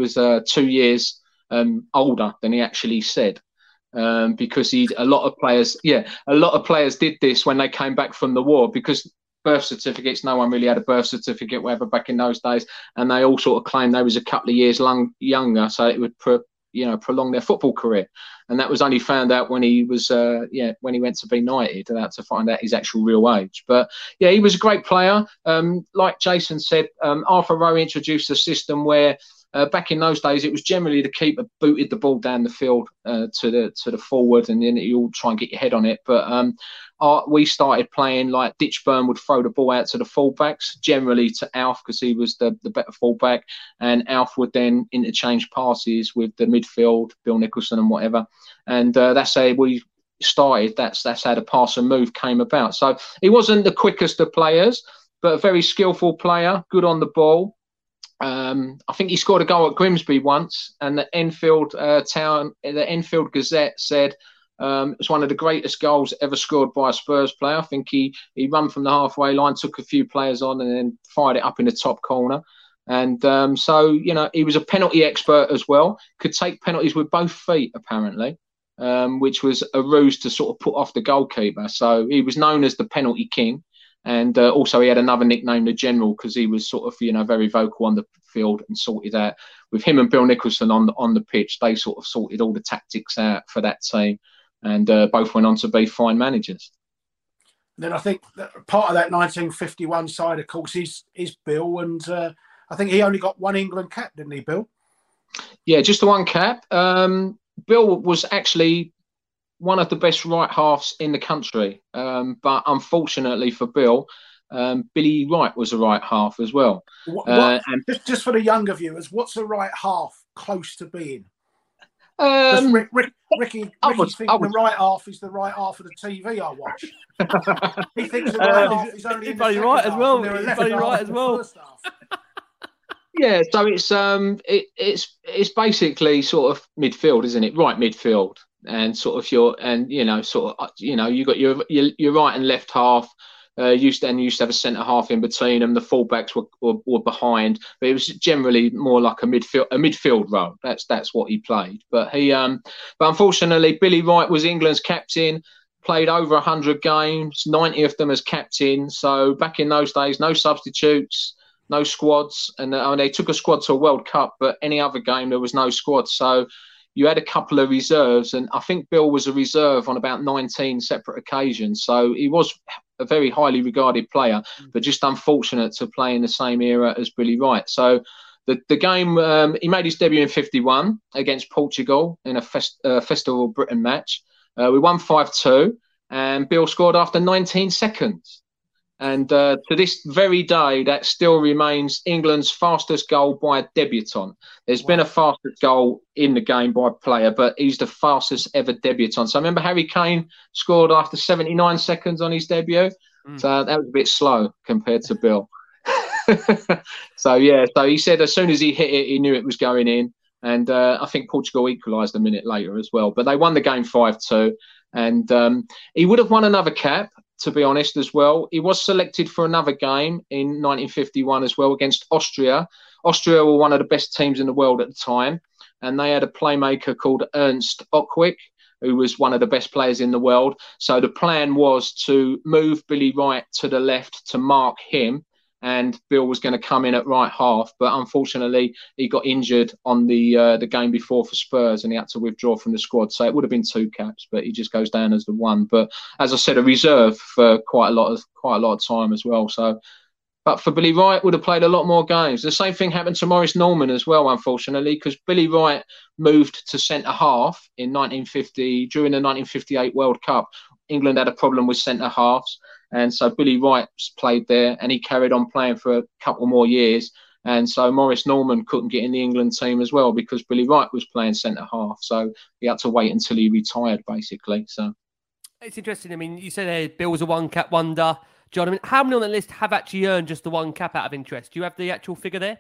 2 years older than he actually said. Because a lot of players did this when they came back from the war, because birth certificates, no one really had a birth certificate, whatever, back in those days, and they all sort of claimed they was a couple of years younger, so it would prolong their football career. And that was only found out when he was when he went to be knighted, to find out his actual real age. But yeah, he was a great player. Like Jason said, Arthur Rowe introduced a system where back in those days, it was generally the keeper booted the ball down the field to the forward, and then you all try and get your head on it. But we started playing like Ditchburn would throw the ball out to the fullbacks, generally to Alf because he was the better fullback, and Alf would then interchange passes with the midfield, Bill Nicholson and whatever. And that's how we started. That's how the pass and move came about. So he wasn't the quickest of players, but a very skillful player, good on the ball. I think he scored a goal at Grimsby once, and the Enfield Gazette said it was one of the greatest goals ever scored by a Spurs player. I think he ran from the halfway line, took a few players on, and then fired it up in the top corner. And so he was a penalty expert as well. Could take penalties with both feet, apparently, which was a ruse to sort of put off the goalkeeper. So he was known as the penalty king. And also he had another nickname, the General, because he was sort of, very vocal on the field and sorted out. With him and Bill Nicholson on the pitch, they sort of sorted all the tactics out for that team, and both went on to be fine managers. Then I think that part of that 1951 side, of course, is Bill, and I think he only got one England cap, didn't he, Bill? Yeah, just the one cap. Bill was actually one of the best right halves in the country. But unfortunately for Bill, Billy Wright was a right half as well. And just for the younger viewers, what's a right half close to being? Ricky's thinking the right half is the right half of the TV I watch. He thinks the right half is only in the second right half, as well. and they're He's right as well. Yeah, so it's basically sort of midfield, isn't it? Right midfield, and sort of you got your right and left half. Used to have a centre half in between them. The fullbacks were behind, but it was generally more like a midfield role. That's what he played. But unfortunately, Billy Wright was England's captain. Played over 100 games, 90 of them as captain. So back in those days, no substitutes, no squads, and they took a squad to a World Cup. But any other game, there was no squad. So you had a couple of reserves, and I think Bill was a reserve on about 19 separate occasions. So he was a very highly regarded player, but just unfortunate to play in the same era as Billy Wright. So the game, he made his debut in 51 against Portugal in a Festival Britain match. We won 5-2, and Bill scored after 19 seconds. And to this very day, that still remains England's fastest goal by a debutant. There's been a fastest goal in the game by a player, but he's the fastest ever debutant. So I remember Harry Kane scored after 79 seconds on his debut. So that was a bit slow compared to Bill. So he said as soon as he hit it, he knew it was going in. And I think Portugal equalised a minute later as well. But they won the game 5-2. And he would have won another cap, to be honest, as well. He was selected for another game in 1951 as well against Austria. Austria were one of the best teams in the world at the time. And they had a playmaker called Ernst Ockwick, who was one of the best players in the world. So the plan was to move Billy Wright to the left to mark him. And Bill was going to come in at right half, but unfortunately he got injured on the game before for Spurs, and he had to withdraw from the squad. So it would have been 2 caps, but he just goes down as the one. But as I said, a reserve for quite a lot of time as well. So, but for Billy Wright, would have played a lot more games. The same thing happened to Maurice Norman as well, unfortunately, because Billy Wright moved to centre half in 1950 during the 1958 World Cup. England had a problem with centre halves. And so Billy Wright played there, and he carried on playing for a couple more years. And so Maurice Norman couldn't get in the England team as well because Billy Wright was playing centre half. So he had to wait until he retired, basically. So it's interesting. I mean, you said Bill was a 1 cap wonder. John, I mean, how many on the list have actually earned just the 1 cap out of interest? Do you have the actual figure there?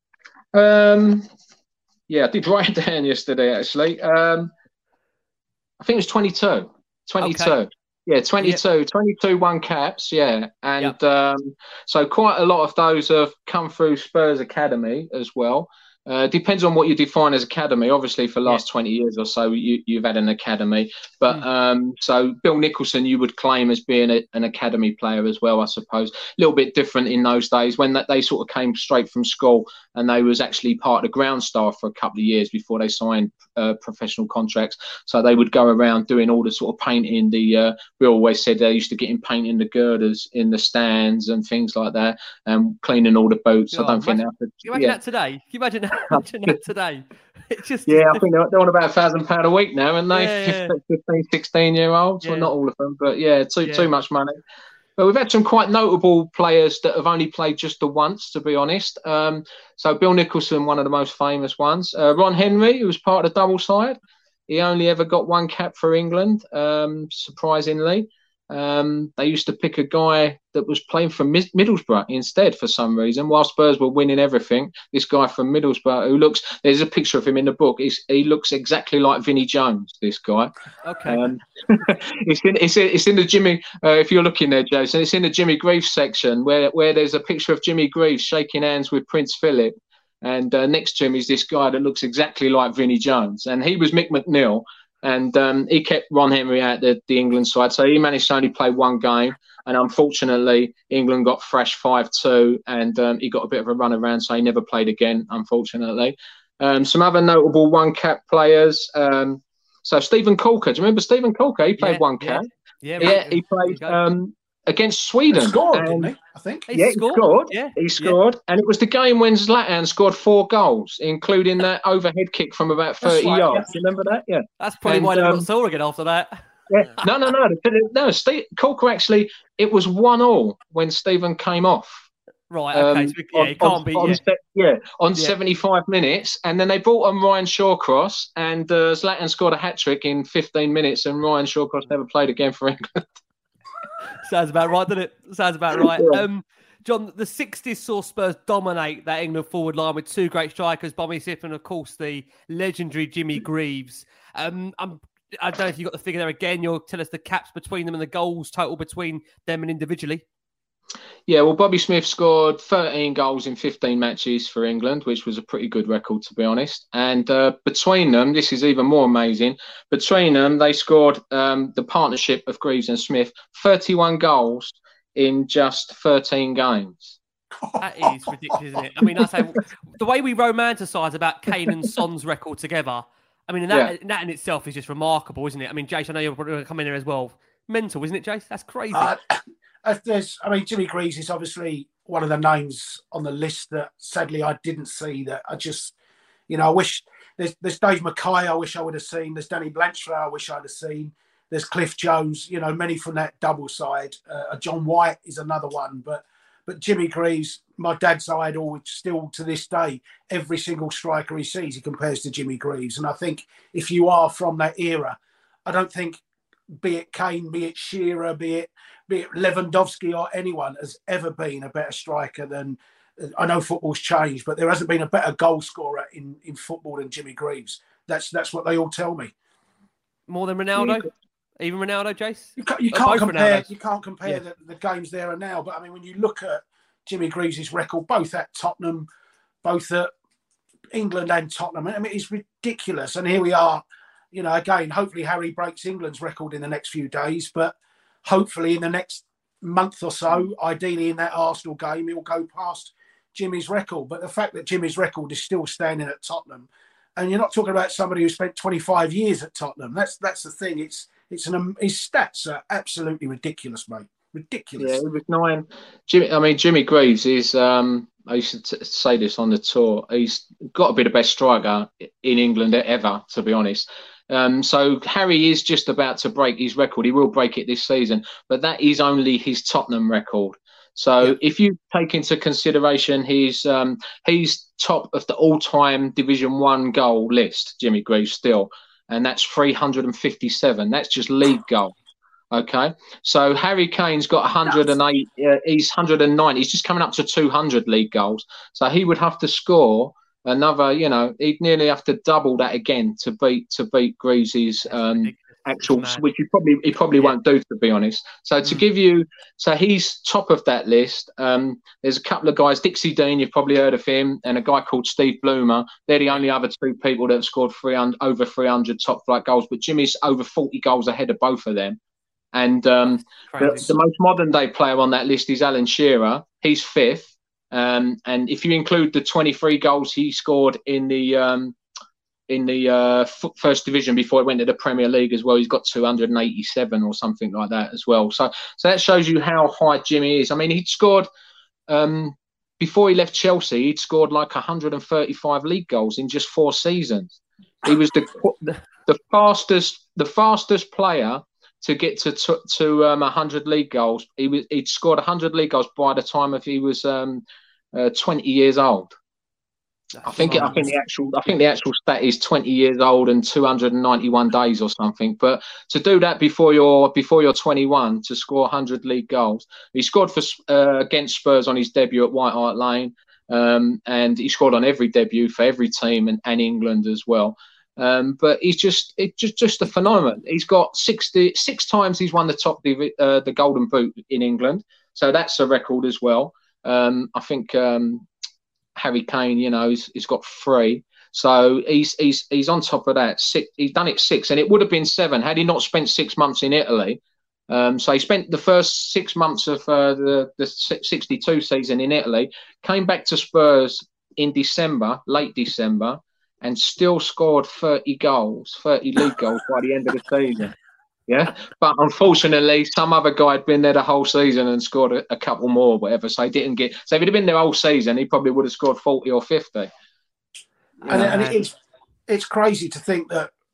Yeah, I did write it down yesterday, actually. I think it was 22. 22. Okay. Yeah, 22 1 caps, yeah. And so quite a lot of those have come through Spurs Academy as well. Depends on what you define as academy. Obviously, for the last 20 years or so, you've had an academy. But so Bill Nicholson, you would claim as being an academy player as well, I suppose. A little bit different in those days when they sort of came straight from school, and they was actually part of the ground staff for a couple of years before they signed professional contracts. So they would go around doing all the sort of painting. We always said they used to get in painting the girders in the stands and things like that, and cleaning all the boots. I don't think that. You imagine that today? Can you imagine that today? It's just I think they're on about £1,000 a week now, aren't they? 15, 16-year-olds. Well, not all of them, but too much money. But we've had some quite notable players that have only played just the once, to be honest. So Bill Nicholson, one of the most famous ones. Ron Henry, who was part of the double side. He only ever got 1 cap for England, surprisingly. They used to pick a guy that was playing for Middlesbrough instead for some reason, while Spurs were winning everything. This guy from Middlesbrough there's a picture of him in the book. He looks exactly like Vinnie Jones, this guy. Okay. It's in the Jimmy, if you're looking there, Jason, it's in the Jimmy Greaves section where there's a picture of Jimmy Greaves shaking hands with Prince Philip. And next to him is this guy that looks exactly like Vinnie Jones. And he was Mick McNeil. And he kept Ron Henry out the England side. So he managed to only play 1 game. And unfortunately, England got thrashed 5-2. And he got a bit of a run around. So he never played again, unfortunately. Some other notable 1 cap players. So Stephen Corker. Do you remember Stephen Corker? He played 1 cap. Yeah, he played against Sweden. He scored, didn't he? I think. He scored. Yeah. He scored. And it was the game when Zlatan scored 4 goals, including that overhead kick from about 30 yards. You remember that? Yeah. That's probably why they got sore again after that. Yeah. No. Corker actually, it was 1-1 when Stephen came off. Right, okay. He can't beat you. On 75 minutes. And then they brought on Ryan Shawcross, and Zlatan scored a hat-trick in 15 minutes, and Ryan Shawcross never played again for England. Sounds about right, doesn't it? Sounds about right. Yeah. John, the 60s saw Spurs dominate that England forward line with two great strikers, Bobby Sipp and, of course, the legendary Jimmy Greaves. I don't know if you got the figure there again. You'll tell us the caps between them and the goals total between them and individually. Yeah, well, Bobby Smith scored 13 goals in 15 matches for England, which was a pretty good record, to be honest. And between them, this is even more amazing, between them, they scored the partnership of Greaves and Smith, 31 goals in just 13 games. That is ridiculous, isn't it? I mean, I say the way we romanticise about Kane and Son's record together, I mean, that in itself is just remarkable, isn't it? I mean, Jace, I know you're going to come in there as well. Mental, isn't it, Jace? That's crazy. Jimmy Greaves is obviously one of the names on the list that sadly I didn't see. That I just, I wish there's Dave Mackay. I wish I would have seen. There's Danny Blanchflower. I wish I'd have seen. There's Cliff Jones. Many from that double side. John White is another one. But Jimmy Greaves, my dad's idol, still to this day, every single striker he sees, he compares to Jimmy Greaves. And I think if you are from that era, I don't think, be it Kane, be it Shearer, be it Lewandowski or anyone has ever been a better striker than, I know football's changed, but there hasn't been a better goal scorer in football than Jimmy Greaves. That's what they all tell me. More than Ronaldo? Even Ronaldo, Jace? You can't compare the games there and now. But I mean, when you look at Jimmy Greaves' record, both at Tottenham, both at England and Tottenham, I mean, it's ridiculous. And here we are, again, hopefully Harry breaks England's record in the next few days, but hopefully in the next month or so, ideally in that Arsenal game, he'll go past Jimmy's record. But the fact that Jimmy's record is still standing at Tottenham, and you're not talking about somebody who spent 25 years at Tottenham. That's the thing. His stats are absolutely ridiculous, mate. Ridiculous. Yeah, it was 9. Jimmy Greaves is. I used to say this on the tour. He's got to be the best striker in England ever, to be honest. So Harry is just about to break his record. He will break it this season, but that is only his Tottenham record. So if you take into consideration he's top of the all-time Division 1 goal list, Jimmy Greaves still, and that's 357. That's just league goal. Okay, so Harry Kane's got 108. He's 109. He's just coming up to 200 league goals. So he would have to score another. He'd nearly have to double that again to beat Greaves' actual, which he probably won't do, to be honest. So to give you, so he's top of that list. There's a couple of guys, Dixie Dean, you've probably heard of him, and a guy called Steve Bloomer. They're the only other two people that have scored over 300 top flight goals. But Jimmy's over 40 goals ahead of both of them. And the most modern day player on that list is Alan Shearer. He's 5th. And if you include the 23 goals he scored in the first division before it went to the Premier League as well, he's got 287 or something like that as well. So that shows you how high Jimmy is. I mean, he'd scored before he left Chelsea, he'd scored like 135 league goals in just 4 seasons. He was the fastest player to get to 100 league goals. He'd scored 100 league goals by the time he was 20 years old. I think the actual stat is 20 years old and 291 days or something. But to do that before you're 21, to score 100 league goals, he scored for against Spurs on his debut at White Hart Lane, and he scored on every debut for every team and England as well. But he's just a phenomenon. He's got 66 times he's won the Golden Boot in England, so that's a record as well. I think Harry Kane, he's got 3, so he's on top of that. 6, he's done it 6, and it would have been 7 had he not spent 6 months in Italy. So he spent the first 6 months of the 62 season in Italy, came back to Spurs in late December. And still scored 30 league goals by the end of the season. Yeah. But unfortunately, some other guy had been there the whole season and scored a couple more or whatever. So he didn't get. So if he'd have been there all season, he probably would have scored 40 or 50. And it's crazy to think that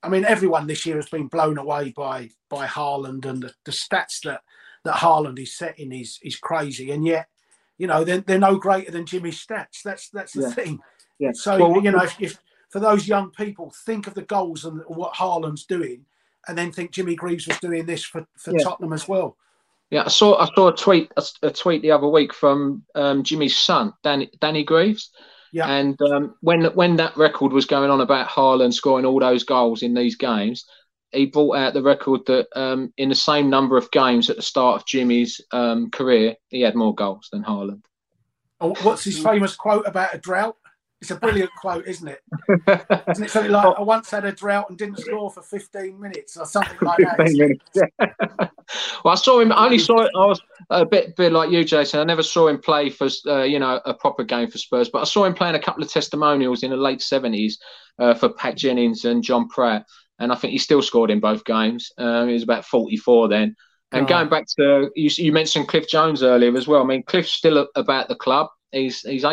I mean, everyone this year has been blown away by Haaland, and the stats that Haaland is setting is crazy. And yet, you know, they're no greater than Jimmy's stats. That's the thing. Yeah. So, well, you know, if for those young people, think of the goals and what Haaland's doing, and then think Jimmy Greaves was doing this for Tottenham as well. Yeah, I saw a tweet the other week from Jimmy's son, Danny Greaves. Yeah. And when that record was going on about Haaland scoring all those goals in these games, he brought out the record that in the same number of games at the start of Jimmy's career, he had more goals than Haaland. Oh, what's his famous quote about a drought? It's a brilliant quote, isn't it? Isn't it something like, I once had a drought and didn't score for 15 minutes or something like that? 15 minutes, yeah. Well, I only saw it. I was a bit like you, Jason. I never saw him play for, a proper game for Spurs, but I saw him playing a couple of testimonials in the late 70s for Pat Jennings and John Pratt. And I think he still scored in both games. He was about 44 then. And going back to, you mentioned Cliff Jones earlier as well. I mean, Cliff's still about the club. He's late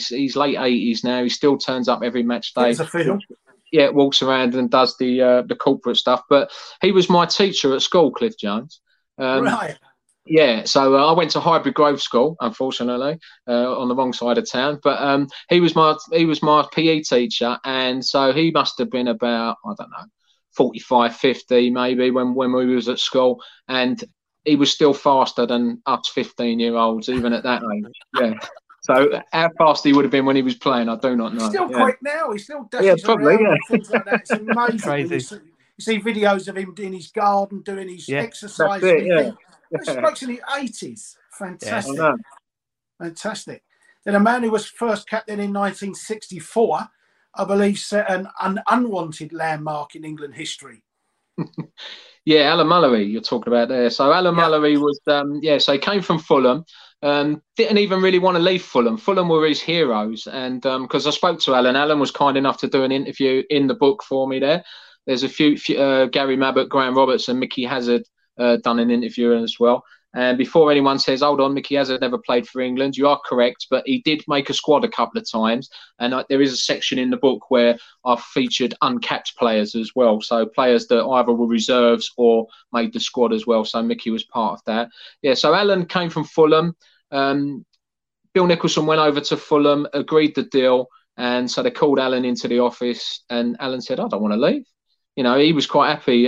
80s now. He still turns up every match day. Yeah, walks around and does the corporate stuff. But he was my teacher at school, Cliff Jones. Right. Yeah, so I went to Highbury Grove School, unfortunately, on the wrong side of town. But he was my PE teacher, and so he must have been about, I don't know, 45, 50 maybe when we was at school, and he was still faster than us 15-year-olds even at that age. Yeah. So how fast he would have been when he was playing, I do not know. He's still quick now. He still dashes around and things like that. It's amazing. Crazy. You see videos of him in his garden doing his exercise. This bloke's in his 80s. Fantastic. Yeah, fantastic. Then a man who was first captain in 1964, I believe, set an unwanted landmark in England history. Yeah, Alan Mullery you're talking about there. So Alan Mullery was, so he came from Fulham. Didn't even really want to leave Fulham. Fulham were his heroes. And because I spoke to Alan was kind enough to do an interview in the book for me there. There's a few Gary Mabbott, Graham Roberts and Mickey Hazard done an interview as well. And before anyone says, hold on, Mickey Hazard never played for England, you are correct, but he did make a squad a couple of times. And there is a section in the book where I've featured uncapped players as well. So players that either were reserves or made the squad as well. So Mickey was part of that. Yeah, so Alan came from Fulham. Bill Nicholson went over to Fulham, agreed the deal. And so they called Alan into the office and Alan said, I don't want to leave. You know, he was quite happy.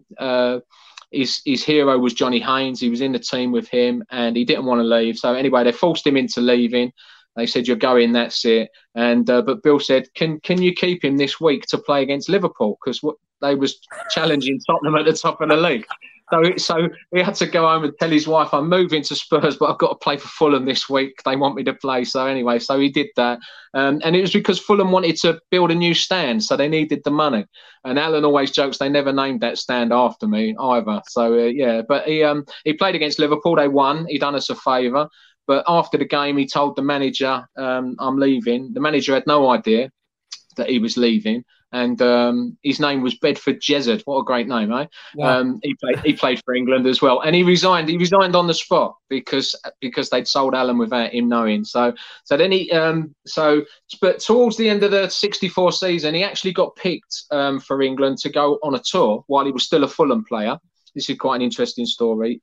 His hero was Johnny Haynes. He was in the team with him and he didn't want to leave. So anyway, they forced him into leaving. They said, you're going, that's it. And but Bill said, can you keep him this week to play against Liverpool? Because they was challenging Tottenham at the top of the league. So he had to go home and tell his wife, I'm moving to Spurs, but I've got to play for Fulham this week. They want me to play. So anyway, so he did that. And it was because Fulham wanted to build a new stand, so they needed the money. And Alan always jokes they never named that stand after me either. So, but he played against Liverpool. They won. He done us a favour. But after the game, he told the manager, I'm leaving. The manager had no idea that he was leaving. And his name was Bedford Jezzard. What a great name, eh? Yeah. He played for England as well, and he resigned. He resigned on the spot because they'd sold Alan without him knowing. So then but towards the end of the '64 season, he actually got picked for England to go on a tour while he was still a Fulham player. This is quite an interesting story.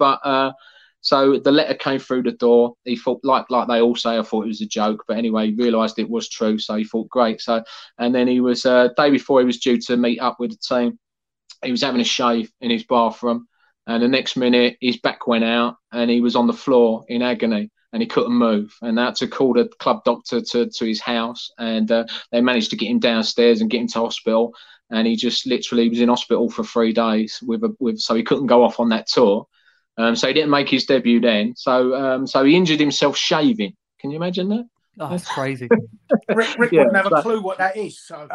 So the letter came through the door. He thought, like they all say, I thought it was a joke. But anyway, he realised it was true. So he thought, great. So, and then he was, day before he was due to meet up with the team, he was having a shave in his bathroom. And the next minute, his back went out and he was on the floor in agony and he couldn't move. And they had to call the club doctor to his house. And they managed to get him downstairs and get him to hospital. And he just literally was in hospital for 3 days so he couldn't go off on that tour. So he didn't make his debut then. So he injured himself shaving. Can you imagine that? Oh, that's crazy. Rick wouldn't have a clue what that is. So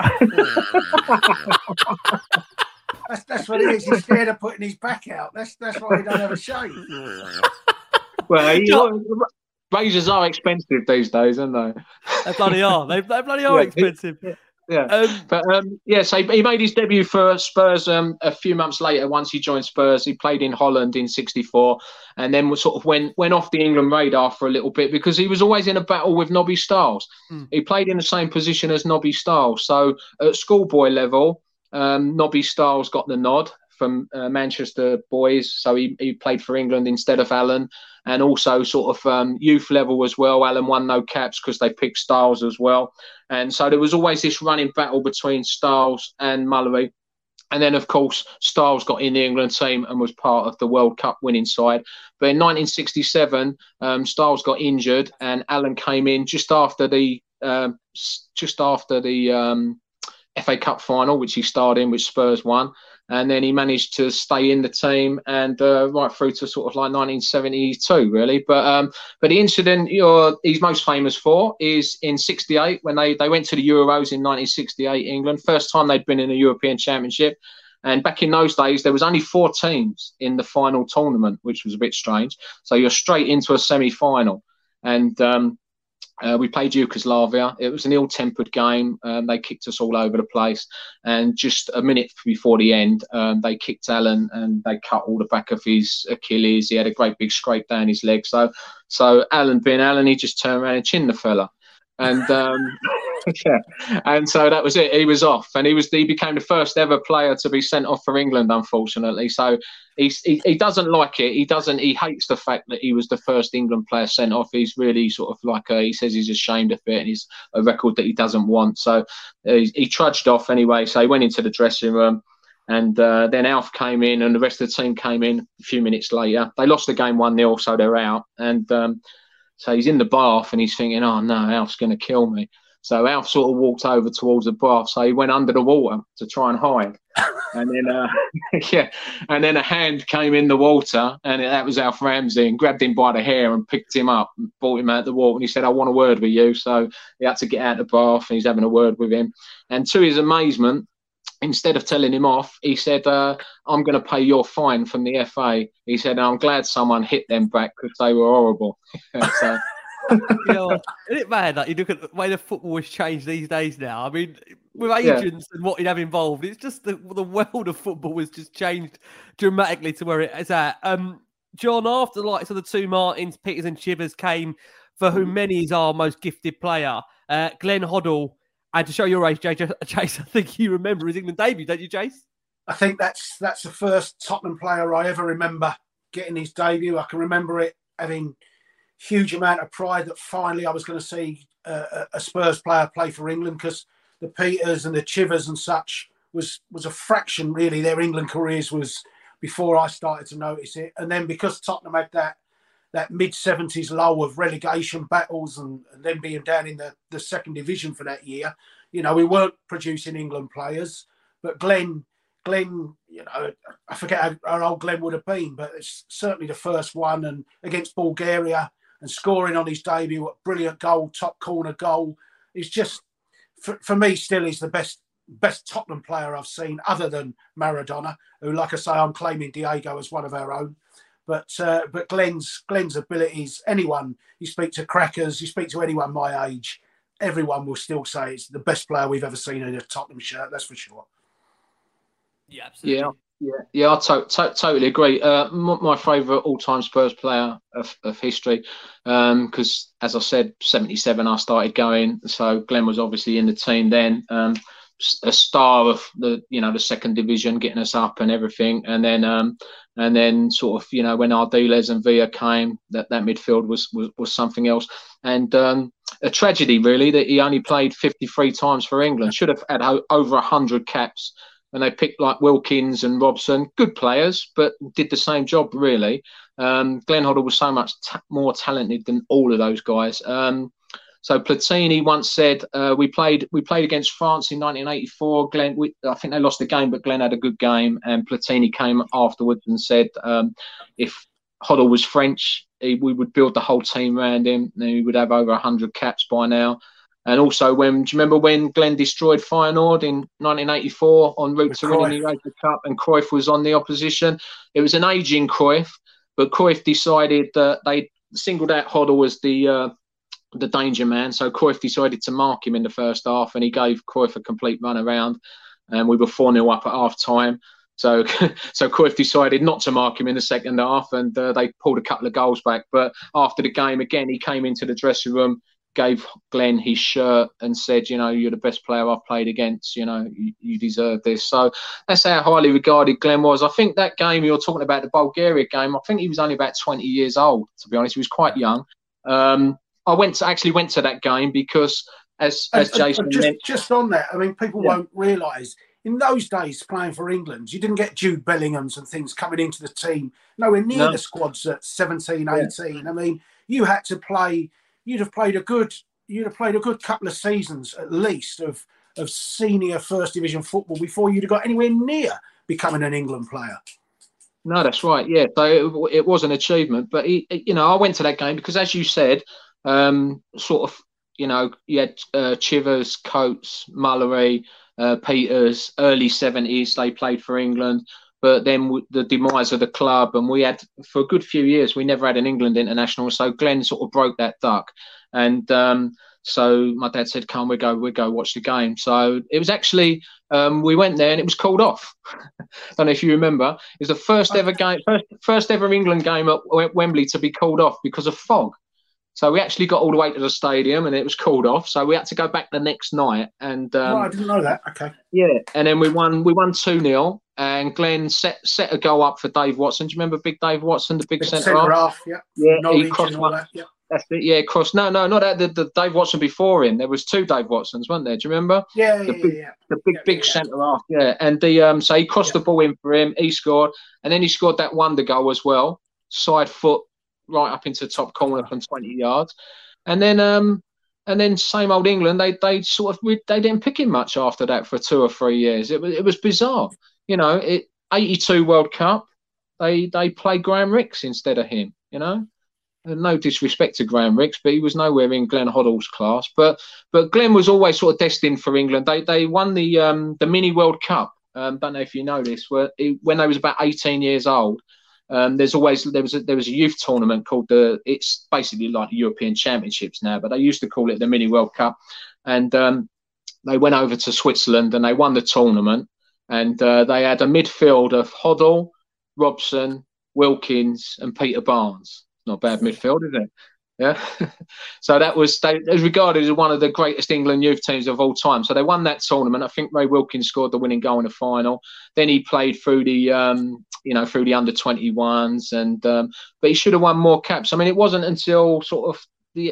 that's what it is. He's scared of putting his back out. That's why he don't have a shave. Well, razors are expensive these days, aren't they? They bloody are. They bloody are expensive. Yeah, so he made his debut for Spurs a few months later. Once he joined Spurs, he played in Holland in '64, and then was sort of went off the England radar for a little bit because he was always in a battle with Nobby Stiles. He played in the same position as Nobby Stiles. So at schoolboy level, Nobby Stiles got the nod from Manchester boys, so he played for England instead of Alan, and also sort of youth level as well. Alan won no caps because they picked Stiles as well, and so there was always this running battle between Stiles and Mullery. And then, of course, Stiles got in the England team and was part of the World Cup winning side. But in 1967, Stiles got injured, and Alan came in just after the FA Cup final, which he starred in, which Spurs won. And then he managed to stay in the team and right through to sort of like 1972, really. But the incident he's most famous for is in '68 when they went to the Euros in 1968, England. First time they'd been in a European Championship. And back in those days, there was only 4 teams in the final tournament, which was a bit strange. So you're straight into a semi-final. And we played Yugoslavia. It was an ill-tempered game. They kicked us all over the place. And just a minute before the end, they kicked Alan and they cut all the back of his Achilles. He had a great big scrape down his leg. So Alan being Alan, he just turned around and chinned the fella. And yeah, and so that was it. He was off, and he became the first ever player to be sent off for England, unfortunately. So he doesn't like it. He hates the fact that he was the first England player sent off. He's really sort of like he says he's ashamed of it, and it's a record that he doesn't want. So he trudged off anyway. So he went into the dressing room, and then Alf came in, and the rest of the team came in a few minutes later. They lost the game 1-0, so they're out. And so he's in the bath, and he's thinking, "Oh no, Alf's going to kill me." So Alf sort of walked over towards the bath, so he went under the water to try and hide. And then, and then a hand came in the water, and that was Alf Ramsey, and grabbed him by the hair and picked him up and brought him out the water. And he said, "I want a word with you." So he had to get out of the bath, and he's having a word with him. And to his amazement, instead of telling him off, he said, "I'm going to pay your fine from the FA." He said, "I'm glad someone hit them back because they were horrible." So. Isn't it mad that you look at the way the football has changed these days now? I mean, with agents and what you'd have involved, it's just the world of football has just changed dramatically to where it is at. John, after the likes of the two Martins, Peters and Chivers came, for whom many is our most gifted player, Glenn Hoddle. And to show your age, Chase, I think you remember his England debut, don't you, Chase? I think that's the first Tottenham player I ever remember getting his debut. I can remember it having huge amount of pride that finally I was going to see a Spurs player play for England, because the Peters and the Chivers and such was a fraction, really. Their England careers was before I started to notice it. And then because Tottenham had that mid-70s low of relegation battles and then being down in the second division for that year, we weren't producing England players. But Glenn, I forget how old Glenn would have been, but it's certainly the first one, and against Bulgaria, and scoring on his debut, a brilliant goal, top corner goal. He's just, for me, still is the best Tottenham player I've seen, other than Maradona, who, like I say, I'm claiming Diego as one of our own. But Glenn's abilities, anyone, you speak to crackers, you speak to anyone my age, everyone will still say it's the best player we've ever seen in a Tottenham shirt, that's for sure. Yeah, absolutely. Yeah, I totally agree. My favourite all-time Spurs player of history, because as I said, 77 I started going, so Glenn was obviously in the team then. A star of the second division, getting us up and everything, and then sort of when Ardiles and Villa came, that midfield was something else, and a tragedy really that he only played 53 times for England. Should have had over 100 caps. And they picked like Wilkins and Robson, good players, but did the same job really. Glenn Hoddle was so much more talented than all of those guys. So Platini once said, we played against France in 1984. I think they lost the game, but Glenn had a good game. And Platini came afterwards and said, if Hoddle was French, we would build the whole team around him, and he would have over 100 caps by now. And also, do you remember when Glenn destroyed Feyenoord in 1984 en route to winning the UEFA Cup, and Cruyff was on the opposition? It was an ageing Cruyff, but Cruyff decided that they singled out Hoddle as the danger man. So Cruyff decided to mark him in the first half, and he gave Cruyff a complete run around. And we were 4-0 up at half time. So Cruyff decided not to mark him in the second half, and they pulled a couple of goals back. But after the game, again, he came into the dressing room gave Glenn his shirt and said, you're the best player I've played against, you deserve this. So that's how highly regarded Glenn was. I think that game you're talking about, the Bulgaria game, I think he was only about 20 years old, to be honest. He was quite young. I went to that game because as Jason mentioned, just on that, I mean, people won't realise in those days playing for England, you didn't get Jude Bellinghams and things coming into the team nowhere near the squads at 17, 18. I mean, you had to play. You'd have played a good couple of seasons at least of senior first division football before you'd have got anywhere near becoming an England player. No, that's right. Yeah, so it was an achievement. But I went to that game because, as you said, you had Chivers, Coates, Mullery, Peters, early 70s. They played for England. But then the demise of the club, and we had, for a good few years, we never had an England international. So Glenn sort of broke that duck. And so my dad said, come, we'll go watch the game. So it was actually, we went there and it was called off. I don't know if you remember. It was the first ever England game at Wembley to be called off because of fog. So we actually got all the way to the stadium and it was called off. So we had to go back the next night. And I didn't know that. Okay. Yeah, and then we won 2-0. And Glenn set a goal up for Dave Watson. Do you remember Big Dave Watson, the big centre half? Yeah. He crossed one. Yeah. That's it. Yeah, crossed. No, not that. The Dave Watson before him. There was 2 Dave Watsons, weren't there? Do you remember? Yeah, The big centre half. Yeah, and so he crossed the ball in for him. He scored, and then he scored that wonder goal as well, side foot right up into the top corner from 20 yards, and then same old England. They didn't pick him much after that for 2 or 3 years. It was bizarre. 82 World Cup, they played Graham Rix instead of him, No disrespect to Graham Rix, but he was nowhere in Glenn Hoddle's class. But Glenn was always sort of destined for England. They won the Mini World Cup. Don't know if you know this. When they was about 18 years old, there was a youth tournament called it's basically like the European Championships now, but they used to call it the Mini World Cup. And they went over to Switzerland and they won the tournament. And they had a midfield of Hoddle, Robson, Wilkins, and Peter Barnes. Not a bad midfield, is it? Yeah. So it was regarded as one of the greatest England youth teams of all time. So they won that tournament. I think Ray Wilkins scored the winning goal in the final. Then he played through the through the under 21s, and but he should have won more caps. I mean, it wasn't until sort of the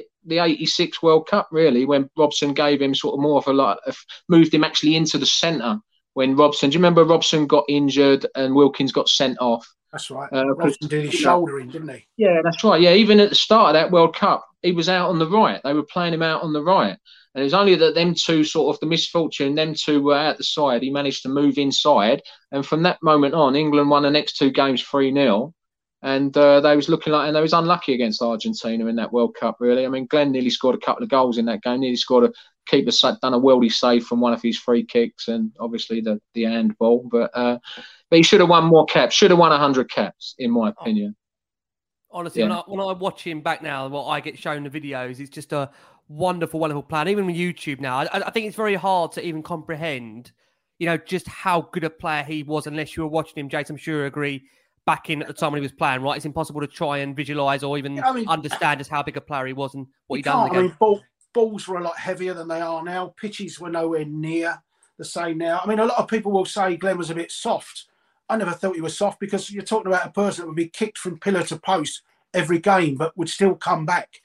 86 World Cup really when Robson gave him sort of more of moved him actually into the centre. When Robson, do you remember Robson got injured and Wilkins got sent off? That's right. Robson did his shouldering, didn't he? Yeah, that's right. Yeah, even at the start of that World Cup, he was out on the right. They were playing him out on the right. And it was only that them two sort of the misfortune, them two were out the side. He managed to move inside. And from that moment on, England won the next 2 games 3-0. And they was unlucky against Argentina in that World Cup, really. I mean, Glenn nearly scored a couple of goals in that game. Nearly scored keeper done a worldie save from one of his free kicks and obviously the handball. But he should have won more caps. Should have won 100 caps, in my opinion. Honestly, when I watch him back now, what I get shown the videos, it's just a wonderful, wonderful plan. Even on YouTube now, I think it's very hard to even comprehend, just how good a player he was unless you were watching him. Jason, I'm sure you agree. Back in at the time when he was playing, right? It's impossible to try and visualise or even understand just how big a player he was and what he done. I mean, balls were a lot heavier than they are now. Pitches were nowhere near the same now. I mean, a lot of people will say Glenn was a bit soft. I never thought he was soft because you're talking about a person that would be kicked from pillar to post every game, but would still come back.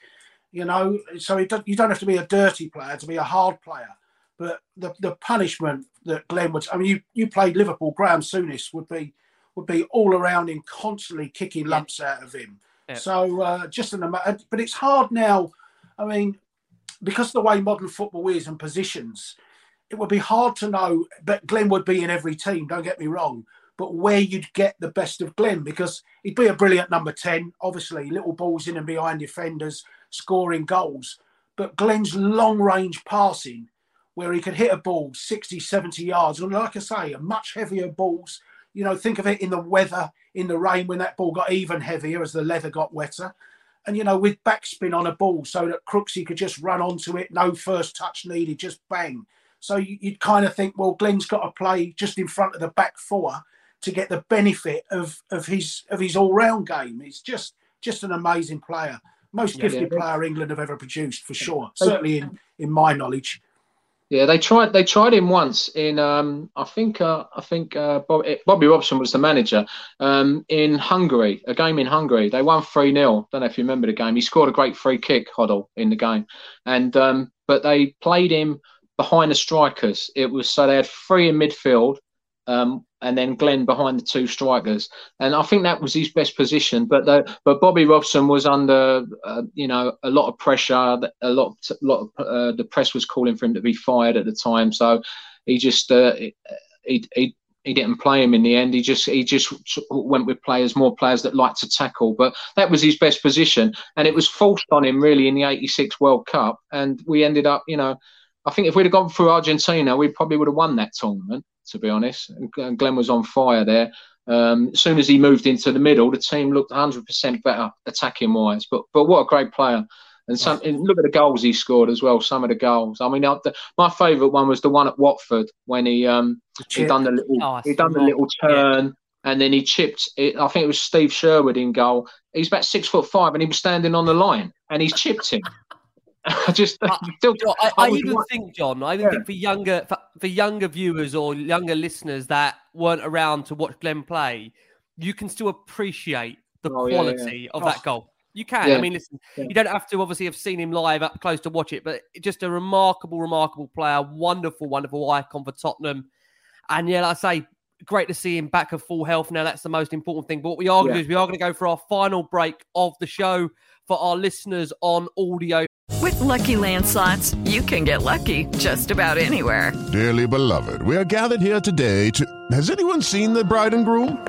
So you don't have to be a dirty player to be a hard player. But the punishment that Glenn would, I mean, you played Liverpool. Graham Souness would be all around him, constantly kicking lumps out of him. Yeah. So but it's hard now. I mean, because of the way modern football is and positions, it would be hard to know. But Glenn would be in every team. Don't get me wrong. But where you'd get the best of Glenn, because he'd be a brilliant number 10. Obviously, little balls in and behind defenders, scoring goals. But Glenn's long-range passing, where he could hit a ball 60, 70 yards, and like I say, much heavier balls. Think of it in the weather, in the rain, when that ball got even heavier as the leather got wetter. And, with backspin on a ball so that Crooksy could just run onto it, no first touch needed, just bang. So you'd kind of think, well, Glenn's got to play just in front of the back 4 to get the benefit of his all-round game. It's just an amazing player. Most gifted player England have ever produced, for sure. Certainly in my knowledge. Yeah, they tried him once in I think Bobby Robson was the manager in Hungary, a game in Hungary. They won 3-0. Don't know if you remember the game. He scored a great free kick, Hoddle, in the game, and but they played him behind the strikers. It was so they had 3 in midfield. And then Glenn behind the 2 strikers, and I think that was his best position. But Bobby Robson was under a lot of pressure. A lot of the press was calling for him to be fired at the time. So he just he didn't play him in the end. He just went with more players that like to tackle. But that was his best position, and it was forced on him really in the '86 World Cup. And we ended up, I think if we'd have gone through Argentina, we probably would have won that tournament, to be honest. And Glenn was on fire there. As soon as he moved into the middle, the team looked 100% better attacking wise. But what a great player! And look at the goals he scored as well. Some of the goals. I mean, my favourite one was the one at Watford when he done the little turn. And then he chipped it. I think it was Steve Sherwood in goal. He's about 6'5", and he was standing on the line, and he's chipped him. I even think for younger viewers or younger listeners that weren't around to watch Glenn play, you can still appreciate the quality of that goal. You can. Yeah. I mean, listen, you don't have to obviously have seen him live up close to watch it, but just a remarkable player, wonderful icon for Tottenham. And like I say, great to see him back at full health now. That's the most important thing. But what we are going to do is we are going to go for our final break of the show for our listeners on audio. With Lucky Land Slots, you can get lucky just about anywhere. Dearly beloved, we are gathered here today to... Has anyone seen the bride and groom?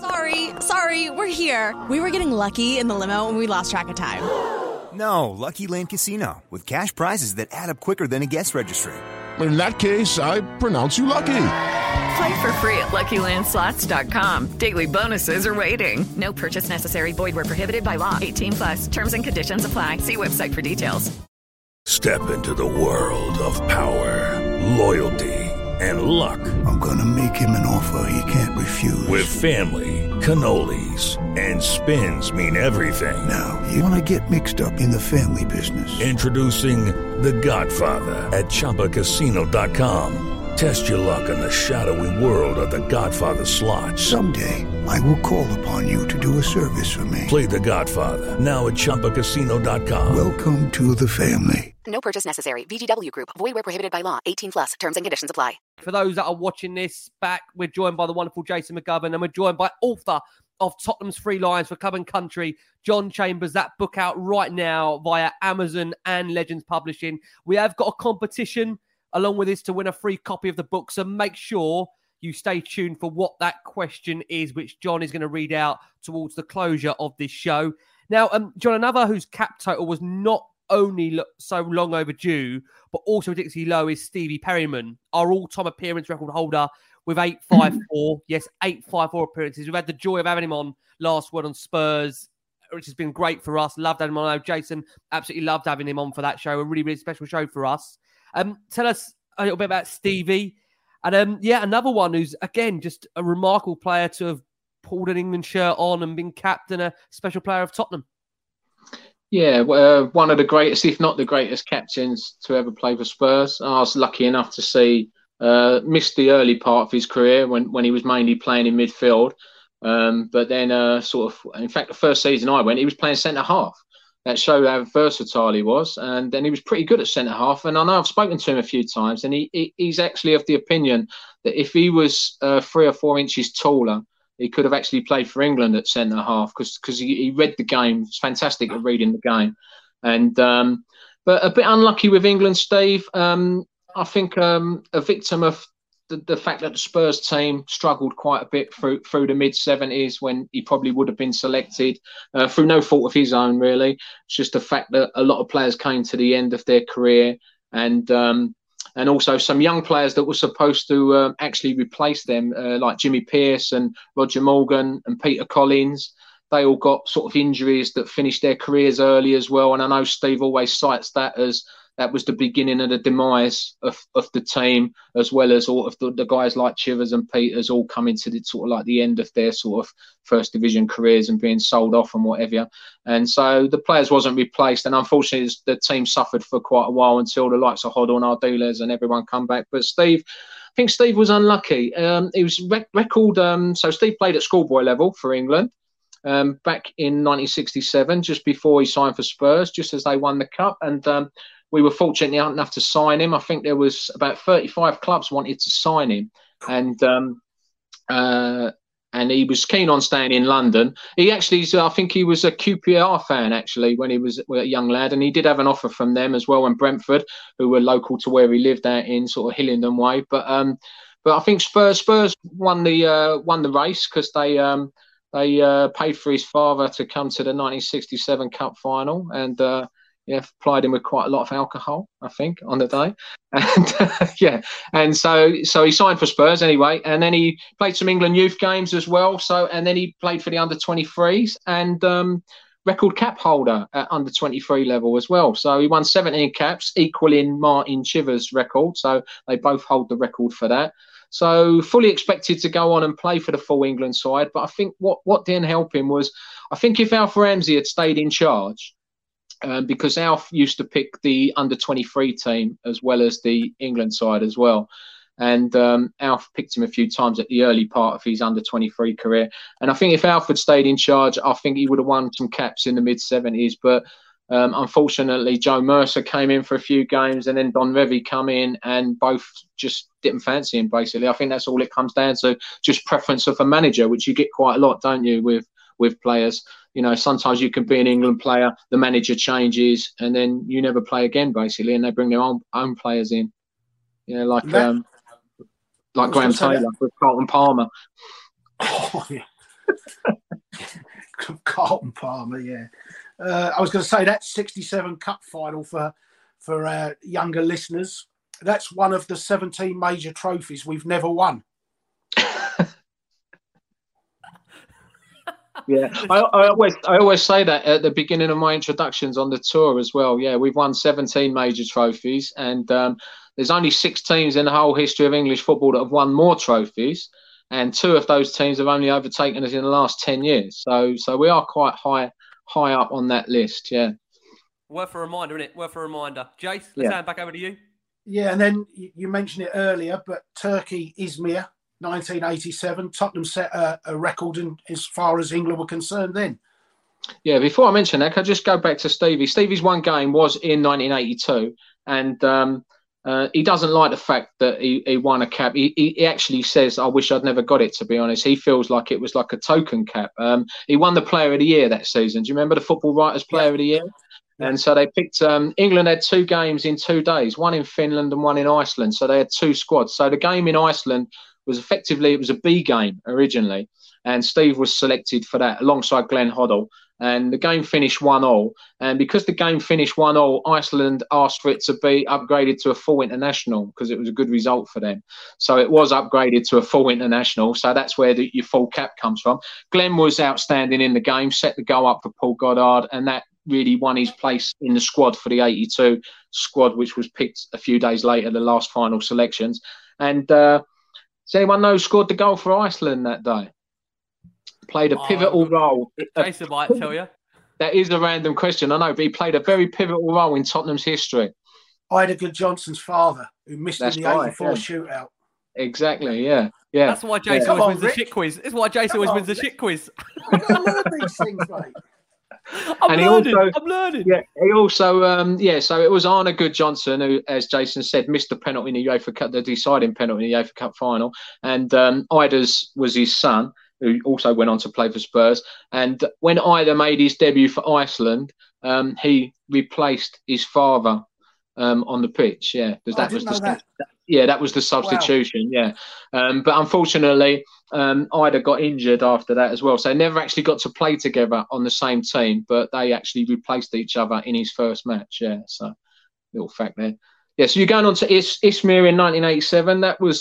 Sorry, we're here. We were getting lucky in the limo and we lost track of time. No, Lucky Land Casino, with cash prizes that add up quicker than a guest registry. In that case, I pronounce you lucky. Play for free at LuckyLandSlots.com. Daily bonuses are waiting. No purchase necessary. Void where prohibited by law. 18+. Terms and conditions apply. See website for details. Step into the world of power, loyalty, and luck. I'm going to make him an offer he can't refuse. With family, cannolis, and spins mean everything. Now, you want to get mixed up in the family business. Introducing The Godfather at ChumbaCasino.com. Test your luck in the shadowy world of The Godfather slot. Someday, I will call upon you to do a service for me. Play The Godfather, now at ChumbaCasino.com. Welcome to the family. No purchase necessary. VGW Group. Void where prohibited by law. 18+. Terms and conditions apply. For those that are watching this back, we're joined by the wonderful Jason McGovern, and we're joined by author of Tottenham's Three Lions for Club and Country, John Chambers. That book out right now via Amazon and Legends Publishing. We have got a competition along with this to win a free copy of the book, so make sure you stay tuned for what that question is, which John is going to read out towards the closure of this show. Now, John, another whose cap total was not only so long overdue, but also ridiculously low is Stevie Perryman, our all-time appearance record holder with 854. Yes, 854 appearances. We've had the joy of having him on Last Word on Spurs, which has been great for us. Loved having him on. Jason absolutely loved having him on for that show. A really, really special show for us. Tell us a little bit about Stevie. And another one who's, again, just a remarkable player to have pulled an England shirt on and been captain, a special player of Tottenham. Yeah, one of the greatest, if not the greatest captains to ever play for Spurs. I was lucky enough to see, missed the early part of his career when he was mainly playing in midfield. But then in fact, the first season I went, he was playing centre-half. That showed how versatile he was. And then he was pretty good at centre-half. And I know I've spoken to him a few times, and he's actually of the opinion that if he was 3 or 4 inches taller, he could have actually played for England at centre-half because he read the game. He's fantastic at reading the game. And but a bit unlucky with England, Steve. I think a victim of the fact that the Spurs team struggled quite a bit through the mid-70s when he probably would have been selected through no fault of his own, really. It's just the fact that a lot of players came to the end of their career and also some young players that were supposed to actually replace them, like Jimmy Pearce and Roger Morgan and Peter Collins. They all got sort of injuries that finished their careers early as well. And I know Steve always cites that as that was the beginning of the demise of the team, as well as all of the guys like Chivers and Peters all coming to the sort of like the end of their sort of first division careers and being sold off and whatever. And so the players wasn't replaced. And unfortunately, the team suffered for quite a while until the likes of Hoddle and Ardiles and everyone come back. But I think Steve was unlucky. He was record. So Steve played at schoolboy level for England back in 1967, just before he signed for Spurs, just as they won the cup. And we were fortunate enough to sign him. I think there was about 35 clubs wanted to sign him, and he was keen on staying in London. He actually, I think he was a QPR fan actually when he was a young lad, and he did have an offer from them as well, and Brentford, who were local to where he lived out in sort of Hillingdon way. But I think Spurs won the race because they paid for his father to come to the 1967 Cup final, and supplied him with quite a lot of alcohol, I think, on the day. And and so he signed for Spurs anyway, and then he played some England youth games as well. And then he played for the under-23s and record cap holder at under-23 level as well. So he won 17 caps, equaling Martin Chivers' record. So they both hold the record for that. So fully expected to go on and play for the full England side. But I think what didn't help him was, I think if Alf Ramsey had stayed in charge, because Alf used to pick the under-23 team as well as the England side as well. And Alf picked him a few times at the early part of his under-23 career. And I think if Alf had stayed in charge, I think he would have won some caps in the mid-70s. But unfortunately, Joe Mercer came in for a few games, and then Don Revie come in, and both just didn't fancy him, basically. I think that's all it comes down to, just preference of a manager, which you get quite a lot, don't you, with players. You know, sometimes you can be an England player, the manager changes, and then you never play again, basically, and they bring their own players in. You know, like Graham Taylor with Carlton Palmer. Oh, yeah. Carlton Palmer, yeah. I was going to say that 67 Cup final for our younger listeners. That's one of the 17 major trophies we've never won. Yeah, I always say that at the beginning of my introductions on the tour as well. Yeah, we've won 17 major trophies, and there's only 6 teams in the whole history of English football that have won more trophies, and 2 of those teams have only overtaken us in the last 10 years. So we are quite high up on that list. Yeah. Worth a reminder, isn't it? Worth a reminder. Jace, let's hand back over to you. Yeah, and then you mentioned it earlier, but Turkey, Izmir, 1987, Tottenham set a record as far as England were concerned then. Yeah, before I mention that, can I just go back to Stevie? Stevie's one game was in 1982, and he doesn't like the fact that he won a cap. He actually says, I wish I'd never got it, to be honest. He feels like it was like a token cap. He won the Player of the Year that season. Do you remember the Football Writers Player of the Year? And so they picked, England had 2 games in 2 days, one in Finland and one in Iceland. So they had 2 squads. So the game in Iceland was effectively, it was a B game originally. And Steve was selected for that alongside Glenn Hoddle. And the game finished 1-1. And because the game finished 1-1, Iceland asked for it to be upgraded to a full international because it was a good result for them. So it was upgraded to a full international. So that's where your full cap comes from. Glenn was outstanding in the game, set the goal up for Paul Goddard, and that really won his place in the squad for the 82 squad, which was picked a few days later, the last final selections. And does anyone know who scored the goal for Iceland that day? Played a pivotal role. Jason might tell you. That is a random question, I know, but he played a very pivotal role in Tottenham's history. Ida Good-Johnson's father, who missed in the 84 shootout. Exactly, yeah. That's why Jason always wins the shit quiz. That's why Jason always wins the shit quiz. I learn these things, mate. I'm learning. Yeah, he also, so it was Arne Good-Johnson who, as Jason said, missed the penalty in the UEFA Cup, the deciding penalty in the UEFA Cup final. And Ida's was his son, who also went on to play for Spurs. And when Ida made his debut for Iceland, he replaced his father on the pitch. Yeah, that was the substitution. Wow. Yeah, but unfortunately, Ida got injured after that as well, so they never actually got to play together on the same team. But they actually replaced each other in his first match. Yeah, so little fact there. Yeah, so you're going on to Izmir in 1987. That was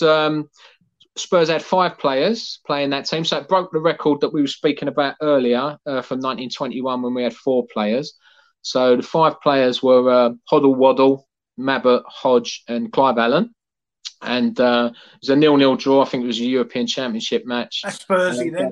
Spurs had 5 players playing that team, so it broke the record that we were speaking about earlier from 1921 when we had 4 players. So the 5 players were Hoddle Waddle, Mabbott, Hodge, and Clive Allen. And it was a 0-0 draw. I think it was a European Championship match. That's Spursy then.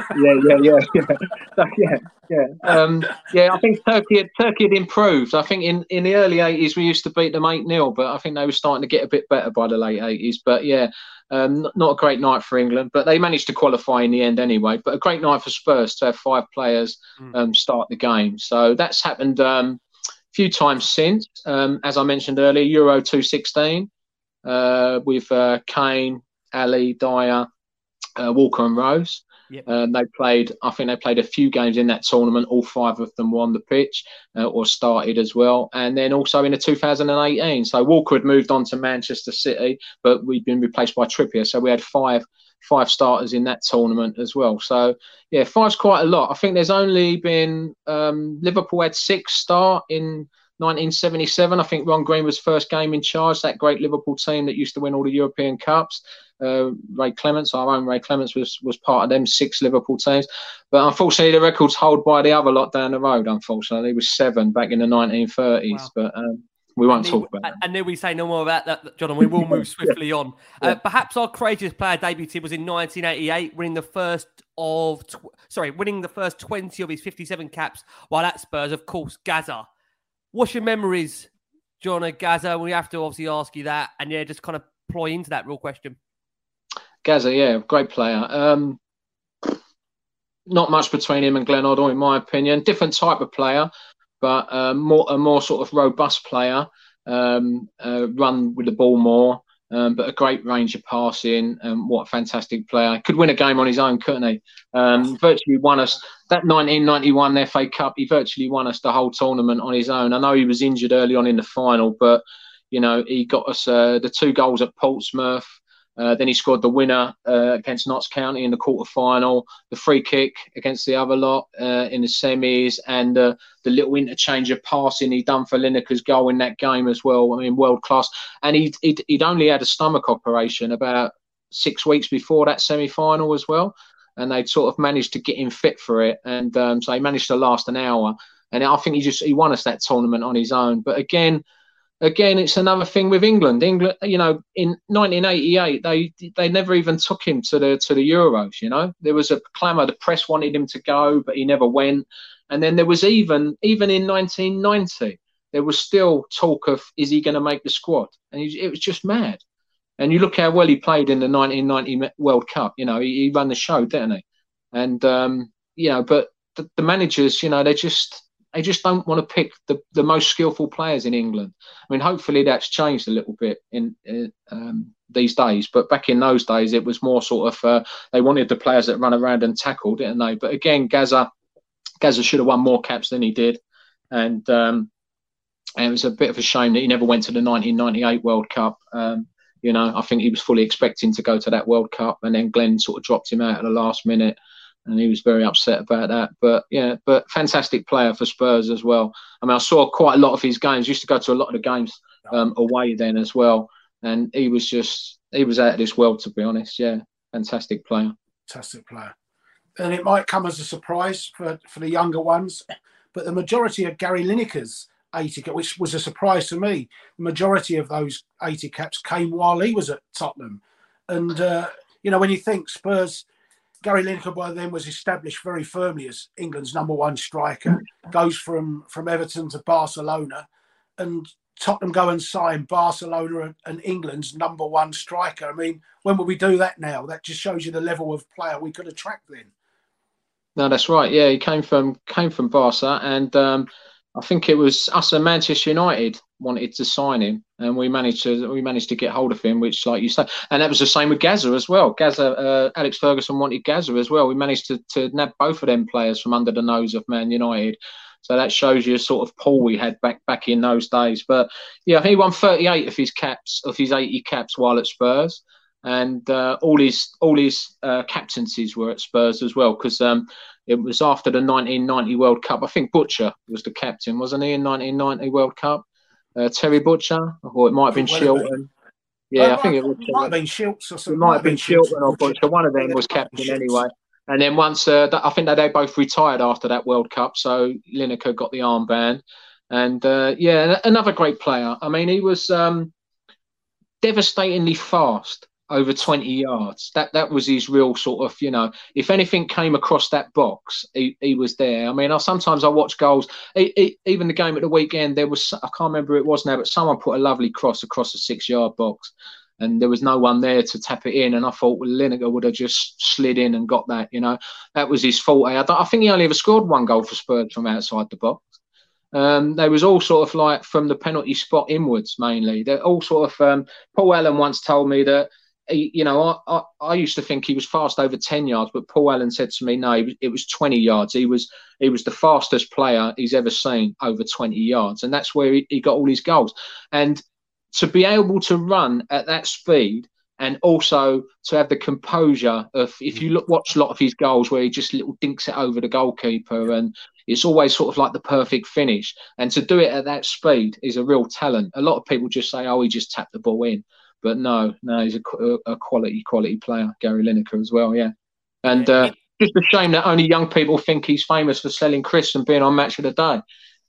I think Turkey had improved. I think in the early 80s we used to beat them 8-0, but I think they were starting to get a bit better by the late 80s. But not a great night for England, but they managed to qualify in the end anyway. But a great night for Spurs to have 5 players start the game. So that's happened a few times since. As I mentioned earlier, Euro 2016. With Kane, Ali, Dyer, Walker and Rose. Yep. I think they played a few games in that tournament. All 5 of them were on the pitch or started as well. And then also in the 2018. So Walker had moved on to Manchester City, but we'd been replaced by Trippier. So we had five starters in that tournament as well. So, 5's quite a lot. I think there's only been Liverpool had 6 start in 1977. I think Ron Green was first game in charge, that great Liverpool team that used to win all the European Cups. Ray Clements, our own Ray Clements, was part of them 6 Liverpool teams. But unfortunately, the record's held by the other lot down the road, unfortunately. It was 7 back in the 1930s. Wow. But we won't talk about that. And then we say no more about that, John, and we will move swiftly on. Perhaps our craziest player debuted was in 1988, winning the first 20 of his 57 caps, while at Spurs, of course, Gazza. What's your memories, John, of Gazza? We have to obviously ask you that, and just kind of ploy into that real question. Gazza, great player. Not much between him and Glenn Hoddle, in my opinion. Different type of player, but a more sort of robust player. Run with the ball more, but a great range of passing. What a fantastic player! Could win a game on his own, couldn't he? Virtually won us that 1991 FA Cup. He virtually won us the whole tournament on his own. I know he was injured early on in the final, but he got us the 2 goals at Portsmouth. Then he scored the winner against Notts County in the quarter-final, the free kick against the other lot in the semis, and the little interchange of passing he done for Lineker's goal in that game as well. I mean, world-class. And he'd only had a stomach operation about 6 weeks before that semi-final as well, and they'd sort of managed to get him fit for it. And so he managed to last an hour. And I think he won us that tournament on his own. But again, it's another thing with England. England, in 1988, they never even took him to the Euros. There was a clamour. The press wanted him to go, but he never went. And then there was even in 1990, there was still talk of, is he going to make the squad? And it was just mad. And you look how well he played in the 1990 World Cup. He ran the show, didn't he? And but the managers, they just don't want to pick the most skillful players in England. I mean, hopefully that's changed a little bit in these days. But back in those days, it was more sort of they wanted the players that run around and tackle, didn't they? But again, Gazza should have won more caps than he did, and it was a bit of a shame that he never went to the 1998 World Cup. I think he was fully expecting to go to that World Cup, and then Glenn sort of dropped him out at the last minute. And he was very upset about that. But fantastic player for Spurs as well. I mean, I saw quite a lot of his games. Used to go to a lot of the games away then as well. And he was out of this world, to be honest. Yeah, fantastic player. Fantastic player. And it might come as a surprise for the younger ones, but the majority of Gary Lineker's 80 caps, which was a surprise to me, the majority of those 80 caps came while he was at Tottenham. And, when you think Spurs... Gary Lineker by then was established very firmly as England's #1 striker, goes from Everton to Barcelona, and Tottenham go and sign Barcelona and England's #1 striker. I mean, when will we do that now? That just shows you the level of player we could attract then. No, that's right. Yeah, he came from Barca, and I think it was us and Manchester United wanted to sign him, and we managed to get hold of him, which, like you say, and that was the same with Gazza as well. Gazza, Alex Ferguson wanted Gazza as well. We managed to nab both of them players from under the nose of Man United. So that shows you a sort of pull we had back in those days. But yeah, he won 38 of his 80 caps while at Spurs, and all his captaincies were at Spurs as well, because it was after the 1990 World Cup. I think Butcher was the captain, wasn't he, in 1990 World Cup? Terry Butcher, or it might have been Shilton. Yeah, I think it might have been Shilton or something. It might have been Shilton or Butcher. One of them was captain anyway. And then once, I think they both retired after that World Cup, so Lineker got the armband. And another great player. I mean, he was devastatingly fast over 20 yards. That was his real sort of, if anything came across that box, he was there. I mean, sometimes I watch goals. Even the game at the weekend, there was, I can't remember who it was now, but someone put a lovely cross across the 6-yard box, and there was no one there to tap it in. And I thought, well, Lineker would have just slid in and got that. That was his fault. I think he only ever scored one goal for Spurs from outside the box. They was all sort of like from the penalty spot inwards mainly. They're all sort of. Paul Allen once told me that. I used to think he was fast over 10 yards, but Paul Allen said to me, no, it was 20 yards. He was the fastest player he's ever seen over 20 yards, and that's where he got all his goals. And to be able to run at that speed, and also to have the composure of, if you watch a lot of his goals where he just little dinks it over the goalkeeper, and it's always sort of like the perfect finish. And to do it at that speed is a real talent. A lot of people just say, oh, he just tapped the ball in. But no, he's a quality player, Gary Lineker as well, yeah. And just a shame that only young people think he's famous for selling crisps and being on Match of the Day.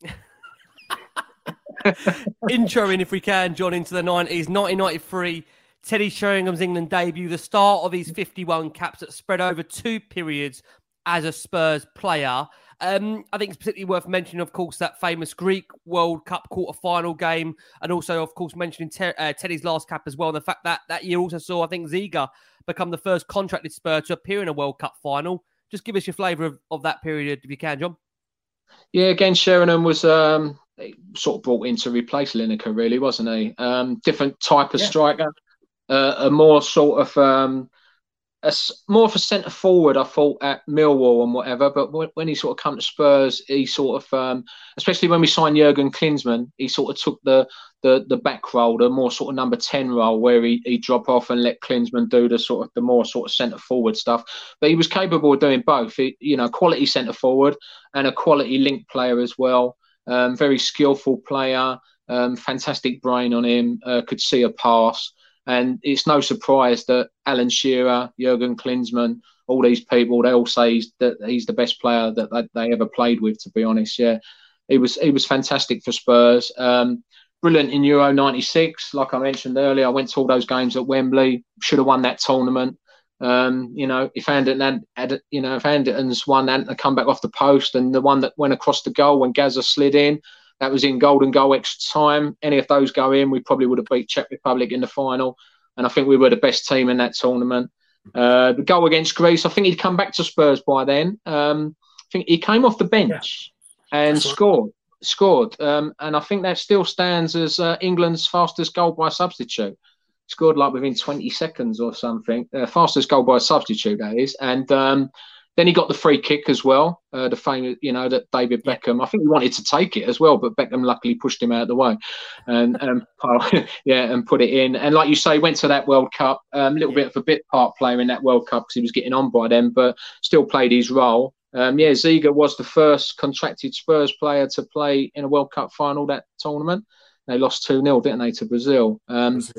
Introing, if we can, John, into the 90s, 1993, Teddy Sheringham's England debut, the start of his 51 caps that spread over 2 periods as a Spurs player. I think it's particularly worth mentioning, of course, that famous Greek World Cup quarter-final game, and also, of course, mentioning Teddy's last cap as well, and the fact that that year also saw, I think, Ziga become the first contracted Spur to appear in a World Cup final. Just give us your flavour of that period, if you can, John. Yeah, again, Sheringham was sort of brought in to replace Lineker, really, wasn't he? Different type of striker, a more sort of... more of a centre forward, I thought, at Millwall and whatever. But when he sort of come to Spurs, he sort of, especially when we signed Jurgen Klinsmann, he sort of took the back role, the more sort of number 10 role, where he drop off and let Klinsmann do the more sort of centre forward stuff. But he was capable of doing both. Quality centre forward and a quality link player as well. Very skillful player, fantastic brain on him. Could see a pass. And it's no surprise that Alan Shearer, Jurgen Klinsmann, all these people, they all say that he's the best player that they ever played with, to be honest. Yeah, he was fantastic for Spurs. Brilliant in Euro 96. Like I mentioned earlier, I went to all those games at Wembley. Should have won that tournament. If Anderton's won that and come back off the post, and the one that went across the goal when Gazza slid in, that was in golden goal extra time. Any of those go in, we probably would have beat Czech Republic in the final. And I think we were the best team in that tournament. The goal against Greece, I think he'd come back to Spurs by then. I think he came off the bench and scored. And I think that still stands as England's fastest goal by substitute. Scored like within 20 seconds or something. Fastest goal by substitute, that is. And then he got the free kick as well, the famous, that David Beckham. I think he wanted to take it as well, but Beckham luckily pushed him out of the way, and put it in. And like you say, went to that World Cup. A little bit of a bit part player in that World Cup because he was getting on by then, but still played his role. Ziga was the first contracted Spurs player to play in a World Cup final that tournament. They lost 2-0, didn't they, to Brazil? Who's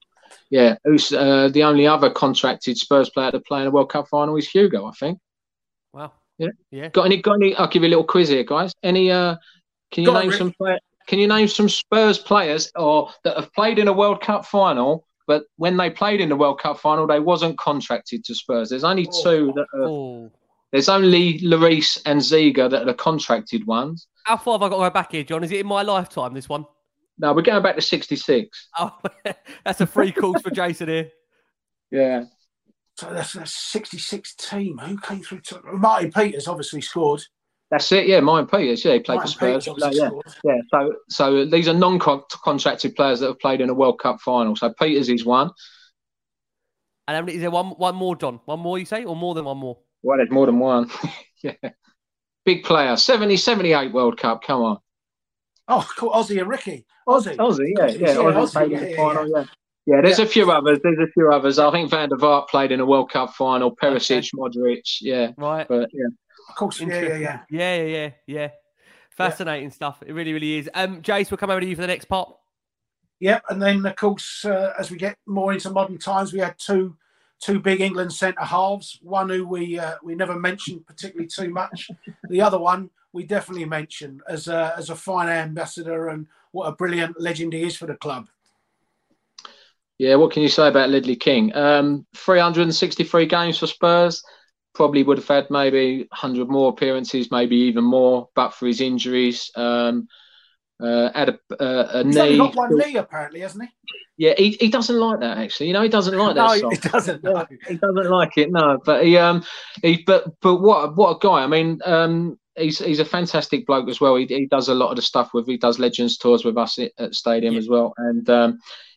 the only other contracted Spurs player to play in a World Cup final is Hugo, I think. Wow. Yeah. Got any? I'll give you a little quiz here, guys. Any? Can you name some Spurs players that have played in a World Cup final, but when they played in the World Cup final, they wasn't contracted to Spurs? There's only two that are. There's only Lloris and Ziga that are the contracted ones. How far have I got to go back here, John? Is it in my lifetime, this one? No, we're going back to 66. Oh, that's a free course for Jason here. Yeah. So that's a 66 team. Who came through? Martin Peters obviously scored. That's it, yeah. Martin Peters, yeah, he played for Spurs. So these are non-contracted players that have played in a World Cup final. So Peters is one. And is there one more, John? One more, you say, or more than one more? Well, there's more than one. Yeah. Big player. 78 World Cup, come on. Oh, cool. Ozzy and Ricky. Ozzy, yeah. Ozzy played in the final, yeah. Yeah, there's a few others. I think Van der Vaart played in a World Cup final. Perisic, Modric, yeah. Right. But yeah. Of course, yeah. Fascinating stuff. It really, really is. Jace, we'll come over to you for the next part. Yeah, and then of course, as we get more into modern times, we had two big England centre halves. One who we never mentioned particularly too much. The other one we definitely mention as a fine ambassador and what a brilliant legend he is for the club. Yeah, what can you say about Ledley King? 363 games for Spurs. Probably would have had maybe 100 more appearances, maybe even more, but for his injuries. Had a He's knee. only got one knee, apparently, hasn't he? Yeah, he doesn't like that, actually. He doesn't like that. No, he doesn't. No. He doesn't like it. No, but but what a guy. I mean, he's a fantastic bloke as well. He does a lot of the stuff he does Legends tours with us at Stadium as well, and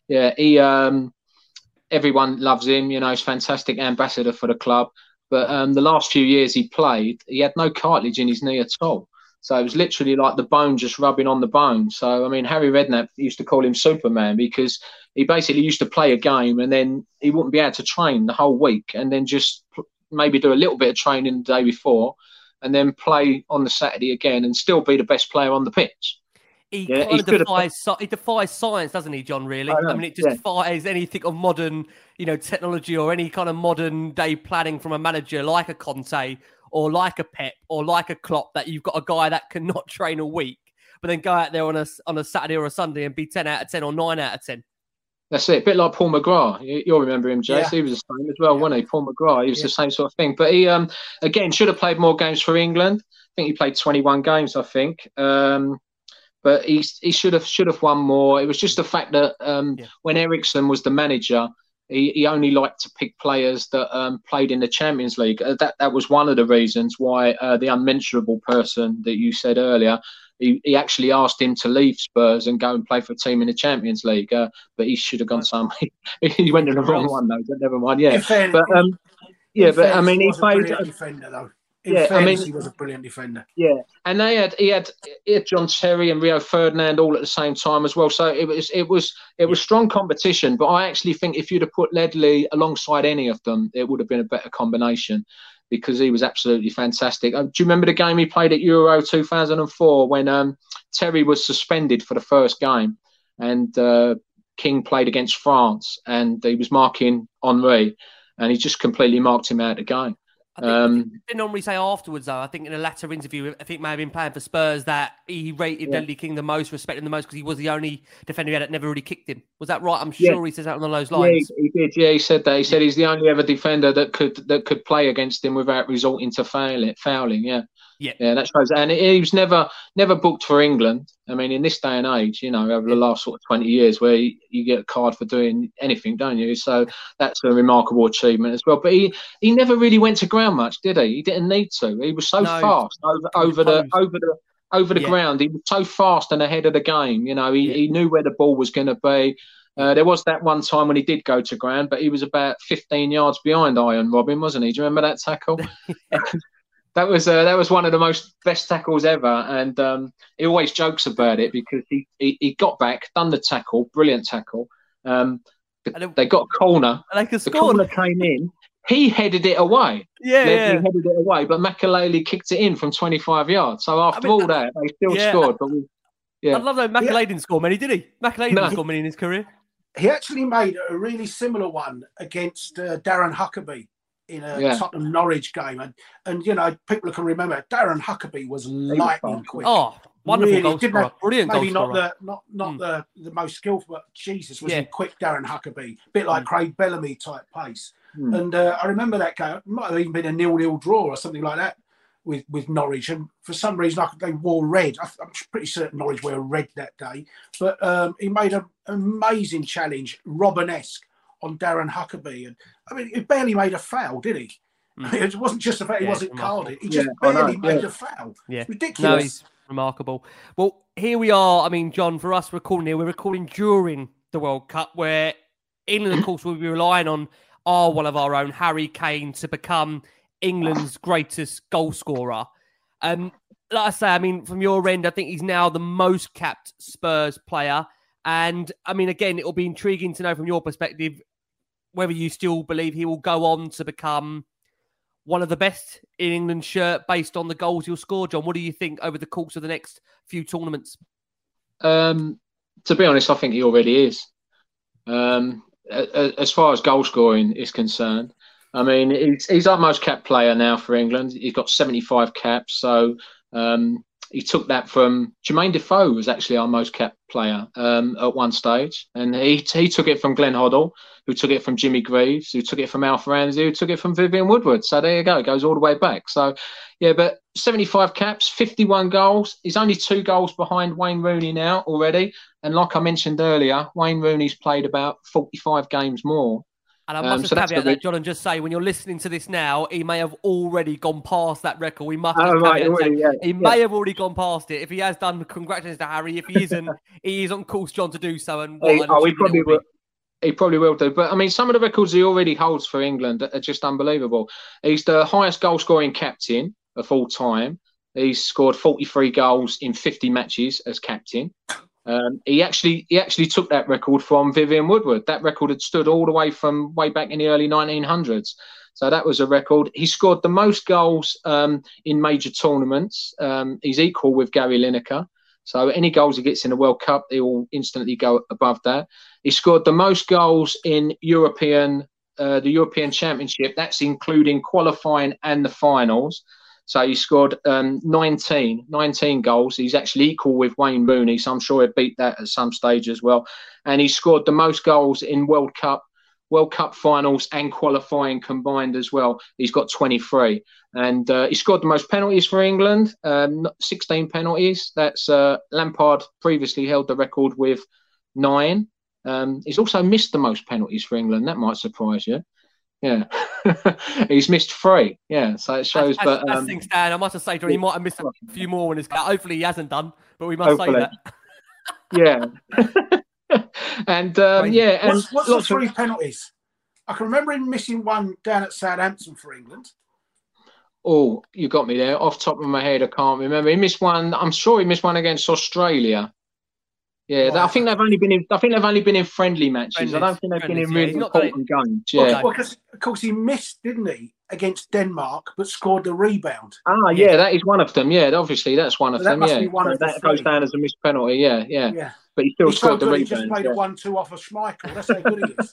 everyone loves him. He's a fantastic ambassador for the club. But the last few years he played, he had no cartilage in his knee at all. So it was literally like the bone just rubbing on the bone. So, I mean, Harry Redknapp used to call him Superman because he basically used to play a game and then he wouldn't be able to train the whole week and then just maybe do a little bit of training the day before and then play on the Saturday again and still be the best player on the pitch. He kind of defies science, doesn't he, John, really? I mean, it just defies anything of modern, technology or any kind of modern day planning from a manager like a Conte or like a Pep or like a Klopp, that you've got a guy that cannot train a week, but then go out there on a Saturday or a Sunday and be 10 out of 10 or 9 out of 10. That's it. A bit like Paul McGrath. You'll remember him, Jace. Yeah. He was the same as well, wasn't he? Paul McGrath. He was the same sort of thing. But he, again, should have played more games for England. I think he played 21 games, I think. But he should have won more. It was just the fact that when Eriksson was the manager, he only liked to pick players that played in the Champions League. That was one of the reasons why the unmentionable person that you said earlier, he actually asked him to leave Spurs and go and play for a team in the Champions League. But he should have gone somewhere. He went in the wrong one, though. But never mind. Yeah. But I mean, he played. Defender, though. He was a brilliant defender. Yeah, and he had John Terry and Rio Ferdinand all at the same time as well. So it was strong competition. But I actually think if you'd have put Ledley alongside any of them, it would have been a better combination because he was absolutely fantastic. Do you remember the game he played at Euro 2004 when Terry was suspended for the first game and King played against France and he was marking Henry and he just completely marked him out of the game. I didn't normally say afterwards, though. I think in a latter interview, I think may have been playing for Spurs, that he rated Ledley King the most, respected him the most, because he was the only defender he had that never really kicked him. Was that right? I'm sure he says that on those lines. Yeah, he did. Yeah, he said that. He said he's the only ever defender that could play against him without resorting to fouling. Yeah, that shows. And he was never booked for England. I mean, in this day and age, over the last sort of 20 years, where you get a card for doing anything, don't you? So that's a remarkable achievement as well. But he never really went to ground much, did he? He didn't need to. He was so fast over the ground. He was so fast and ahead of the game. He knew where the ball was going to be. There was that one time when he did go to ground, but he was about 15 yards behind Iron Robin, wasn't he? Do you remember that tackle? That was one of the best tackles ever, and he always jokes about it because he got back, done the tackle, brilliant tackle. They got a corner. The corner came in. He headed it away. He headed it away, but Makelele kicked it in from 25 yards. So after all that, they still scored. But I love that Makelele didn't score many, did he? Makelele didn't score many in his career. He actually made a really similar one against Darren Huckabee in a Tottenham Norwich game, and people can remember Darren Huckabee was lightning quick. Oh, wonderful goal scorer, brilliant goal scorer. Maybe not the most skillful, but Jesus was he quick, Darren Huckabee, a bit like Craig Bellamy type pace. And I remember that game. It might have even been a 0-0 draw or something like that with Norwich, and for some reason they wore red. I'm pretty certain Norwich wore red that day, but he made an amazing challenge, Robin-esque, on Darren Huckabee. And I mean, he barely made a foul, did he? It wasn't just the fact he wasn't carded. He just barely made a foul. Yeah. Ridiculous. No, he's remarkable. Well, here we are. I mean, John, for us recording here, we're recording during the World Cup, where England, of course, will be relying on one of our own, Harry Kane, to become England's greatest goal scorer. Like I say, I mean, from your end, I think he's now the most capped Spurs player. And I mean, again, it'll be intriguing to know from your perspective whether you still believe he will go on to become one of the best in England's shirt based on the goals he'll score. John, what do you think over the course of the next few tournaments? To be honest, I think he already is. As far as goal scoring is concerned, I mean, he's our most capped player now for England. He's got 75 caps, so He took that from Jermaine Defoe, was actually our most capped player at one stage. And he took it from Glenn Hoddle, who took it from Jimmy Greaves, who took it from Alf Ramsey, who took it from Vivian Woodward. So there you go. It goes all the way back. So, yeah, but 75 caps, 51 goals. He's only 2 goals behind Wayne Rooney now already. And like I mentioned earlier, Wayne Rooney's played about 45 games more. And I must just caveat that, John, and just say, when you're listening to this now, he may have already gone past that record. We must he may have already gone past it. If he has done, congratulations to Harry. If he isn't, he is on course, John, to do so. And he probably will do. But, I mean, some of the records he already holds for England are just unbelievable. He's the highest goal-scoring captain of all time. He's scored 43 goals in 50 matches as captain. He actually took that record from Vivian Woodward. That record had stood all the way from way back in the early 1900s. So that was a record. He scored the most goals in major tournaments. He's equal with Gary Lineker. So any goals he gets in the World Cup, he will instantly go above that. He scored the most goals in the European Championship. That's including qualifying and the finals. So he scored 19 goals. He's actually equal with Wayne Rooney, so I'm sure he'll beat that at some stage as well. And he scored the most goals in World Cup finals and qualifying combined as well. He's got 23. And he scored the most penalties for England, 16 penalties. That's Lampard previously held the record with 9. He's also missed the most penalties for England. That might surprise you. Yeah, he's missed 3. Yeah, so it shows. As things stand, I must say, John, he might have missed a few more in his cut. Hopefully, he hasn't done, but we must say that. Yeah, and what's the 3 penalties? I can remember him missing one down at Southampton for England. Oh, you got me there. Off the top of my head, I can't remember. He missed one. I'm sure he missed one against Australia. Yeah, right. I think they've only been in friendly matches. I don't think they've been in really important games. Yeah, well, because of course he missed, didn't he, against Denmark, but scored the rebound. Yeah, that is one of them. Yeah, obviously that's one of them. Must be one of that goes down as a missed penalty. Yeah. But he still scored the rebound. He just played a 1-2 off of Schmeichel. That's how good he is.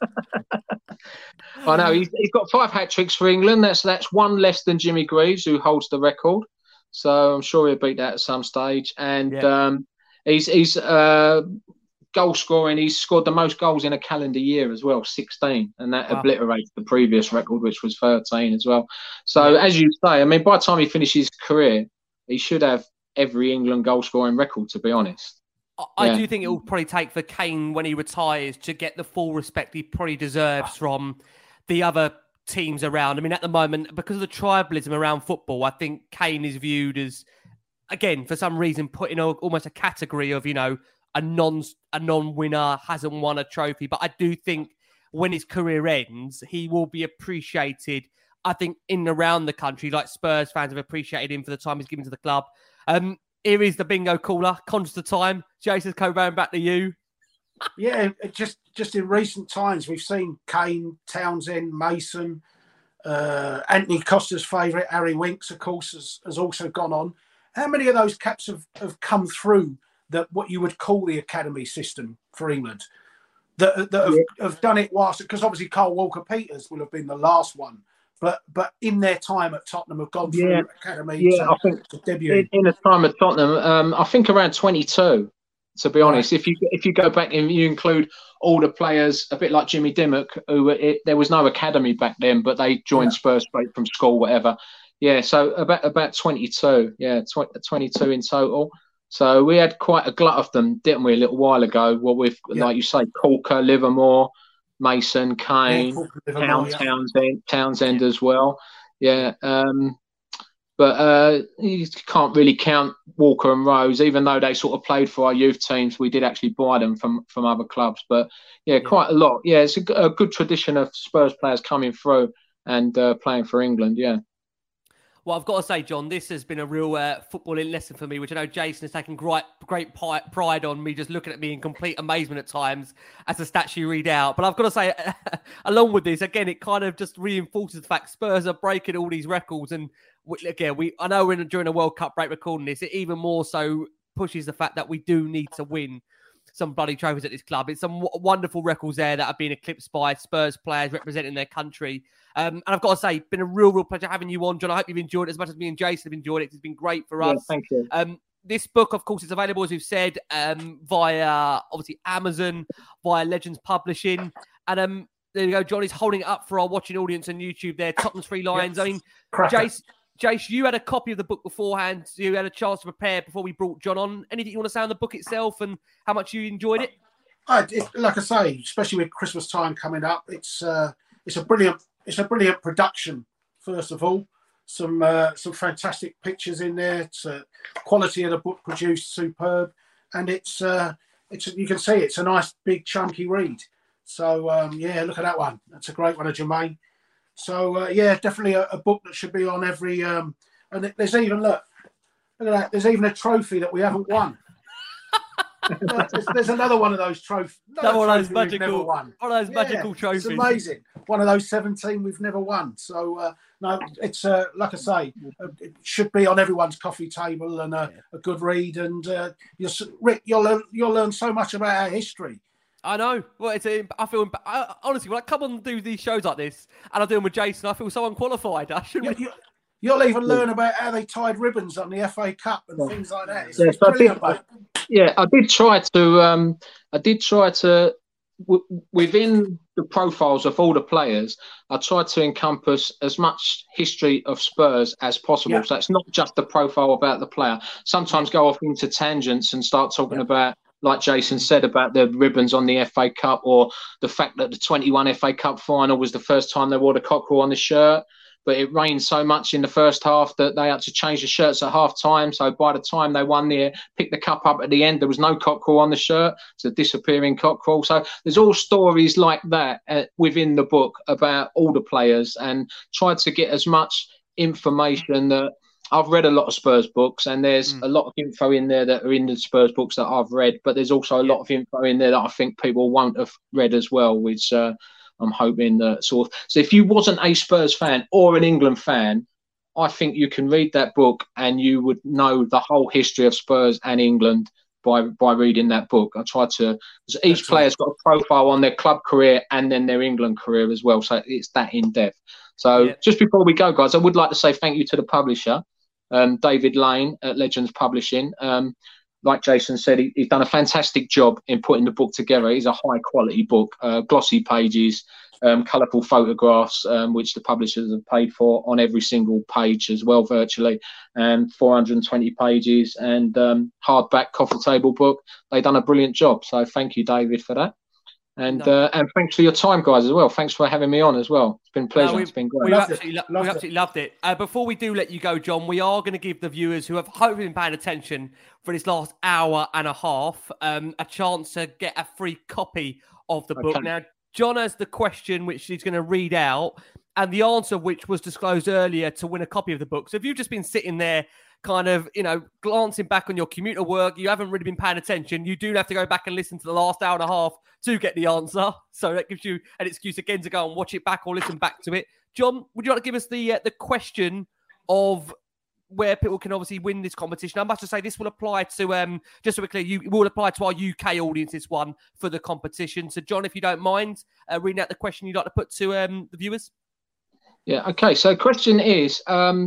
I know he's got 5 hat tricks for England. That's one less than Jimmy Greaves, who holds the record. So I'm sure he'll beat that at some stage. And he's goal scoring. He's scored the most goals in a calendar year as well, 16, and that obliterates the previous record, which was 13 as well. So as you say, I mean, by the time he finishes his career, he should have every England goal scoring record. To be honest. I do think it will probably take for Kane when he retires to get the full respect he probably deserves from the other teams around. I mean, at the moment, because of the tribalism around football, I think Kane is viewed as, again, for some reason, put in almost a category of, a non-winner, hasn't won a trophy. But I do think when his career ends, he will be appreciated, I think, in and around the country, like Spurs fans have appreciated him for the time he's given to the club. Here is the bingo caller, conscious of time. Jason, going back to you. Yeah, just in recent times, we've seen Kane, Townsend, Mason, Anthony Costa's favourite, Harry Winks, of course, has also gone on. How many of those caps have come through what you would call the academy system for England? That have done it whilst, because obviously Carl Walker-Peters will have been the last one. But in their time at Tottenham have gone through academy I think to debut. In the time at Tottenham, I think around 22, to be honest. If you go back and you include all the players, a bit like Jimmy Dimmock, there was no academy back then, but they joined Spurs straight from school, whatever. Yeah, so about 22. Yeah, 22 in total. So we had quite a glut of them, didn't we, a little while ago? Well, with, like you say, Corker, Livermore, Mason, Kane, Townsend as well. Yeah. But you can't really count Walker and Rose, even though they sort of played for our youth teams. We did actually buy them from other clubs. But, quite a lot. Yeah, it's a good tradition of Spurs players coming through and playing for England, Well, I've got to say, John, this has been a real footballing lesson for me, which I know Jason has taken great pride on me, just looking at me in complete amazement at times as the stats you read out. But I've got to say, along with this, again, it kind of just reinforces the fact Spurs are breaking all these records. And I know we're during a World Cup break recording this, it even more so pushes the fact that we do need to win. some bloody trophies at this club. It's some wonderful records there that have been eclipsed by Spurs players representing their country. And I've got to say, it's been a real pleasure having you on, John. I hope you've enjoyed it as much as me and Jason have enjoyed it. It's been great for us. Thank you. This book, of course, is available, as we've said, via, obviously, Amazon, via Legends Publishing. And there you go. John is holding it up for our watching audience on YouTube there. Tottenham's Three Lions. Yes. I mean, Jace, you had a copy of the book beforehand. So you had a chance to prepare before we brought John on. Anything you want to say on the book itself and how much you enjoyed it? Like I say, especially with Christmas time coming up, it's a brilliant production. First of all, some fantastic pictures in there. It's quality of the book produced superb, and it's you can see it's a nice big chunky read. So look at that one. That's a great one of Jermaine. So definitely a book that should be on every. And there's even look at that. There's even a trophy that we haven't won. there's another one of those trophies. One of those magical trophies. It's amazing. One of those 17 we've never won. So no, it's like I say, it should be on everyone's coffee table and a good read. And Rick, you'll learn so much about our history. I know. Well, honestly, when I come on and do these shows like this, and I do them with Jason, I feel so unqualified. You'll even learn about how they tied ribbons on the FA Cup and things like that. It's brilliant, mate. I did try to. Within the profiles of all the players, I tried to encompass as much history of Spurs as possible. Yeah. So it's not just the profile about the player. Sometimes go off into tangents and start talking about, like Jason said, about the ribbons on the FA Cup, or the fact that the 21 FA Cup final was the first time they wore the cockerel on the shirt. But it rained so much in the first half that they had to change the shirts at half time. So by the time they picked the cup up at the end, there was no cockerel on the shirt. It's a disappearing cockerel. So there's all stories like that within the book about all the players, and tried to get as much information that I've read a lot of Spurs books, and there's a lot of info in there that are in the Spurs books that I've read, but there's also a lot of info in there that I think people won't have read as well, which I'm hoping that So if you wasn't a Spurs fan or an England fan, I think you can read that book and you would know the whole history of Spurs and England by reading that book. I tried to, because each player's got a profile on their club career and then their England career as well. So it's that in depth. So just before we go, guys, I would like to say thank you to the publisher, David Lane at Legends Publishing. Like Jason said, he's done a fantastic job in putting the book together. It's a high quality book, glossy pages, colourful photographs, which the publishers have paid for on every single page as well, virtually, and 420 pages, and hardback coffee table book. They've done a brilliant job. So thank you, David, for that. And thanks for your time, guys, as well. Thanks for having me on as well. It's been a pleasure. It's been great. We absolutely loved it. Before we do let you go, John, we are going to give the viewers who have hopefully been paying attention for this last hour and a half a chance to get a free copy of the book. Now, John has the question which he's going to read out, and the answer which was disclosed earlier to win a copy of the book. So if you've just been sitting there kind of, glancing back on your commute to work, you haven't really been paying attention, you do have to go back and listen to the last hour and a half to get the answer. So that gives you an excuse again to go and watch it back or listen back to it. John, would you like to give us the question of where people can obviously win this competition? I must just say this will apply to, just so we're clear, it will apply to our UK audience, this one, for the competition. So John, if you don't mind reading out the question you'd like to put to the viewers. Yeah, okay. So question is,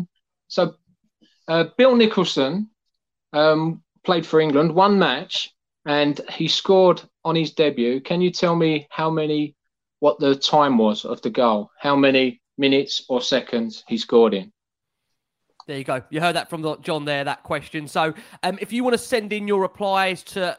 Bill Nicholson played for England one match and he scored on his debut. Can you tell me what the time was of the goal? How many minutes or seconds he scored in? There you go. You heard that from John there, that question. So if you want to send in your replies to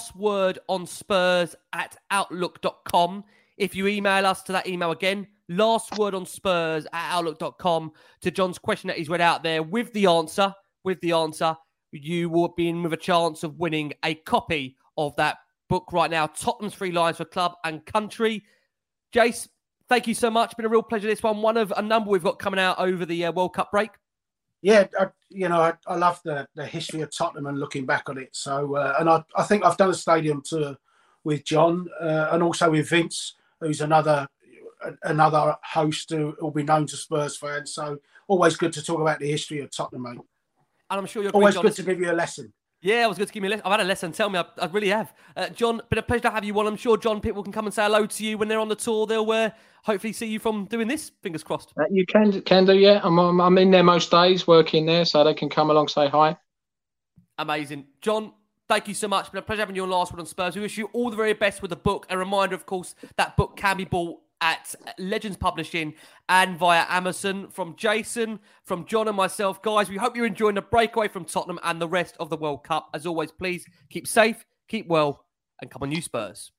lastwordonspurs@outlook.com, if you email us to that email again, lastwordonspurs@outlook.com, to John's question that he's read out there with the answer, you will be in with a chance of winning a copy of that book right now, Tottenham's Three Lions for Club and Country. Jace, thank you so much. Been a real pleasure. This one of a number we've got coming out over the World Cup break. Yeah, I love the history of Tottenham and looking back on it. So, and I think I've done a stadium tour with John and also with Vince, who's another host who will be known to Spurs fans. So always good to talk about the history of Tottenham, mate. And I'm sure you're always good to give you a lesson. Yeah, I was going to give me a lesson. I've had a lesson. Tell me, I really have. John, been a pleasure to have you on. I'm sure John Pitwell can come and say hello to you when they're on the tour. They'll hopefully see you from doing this. Fingers crossed. You can do, yeah. I'm in there most days, working there, so they can come along, say hi. Amazing. John, thank you so much. It's been a pleasure having you on Last Word on Spurs. We wish you all the very best with the book. A reminder, of course, that book can be bought at Legends Publishing and via Amazon. From Jason, from John and myself, guys, we hope you're enjoying the breakaway from Tottenham and the rest of the World Cup. As always, please keep safe, keep well, and come on, you Spurs.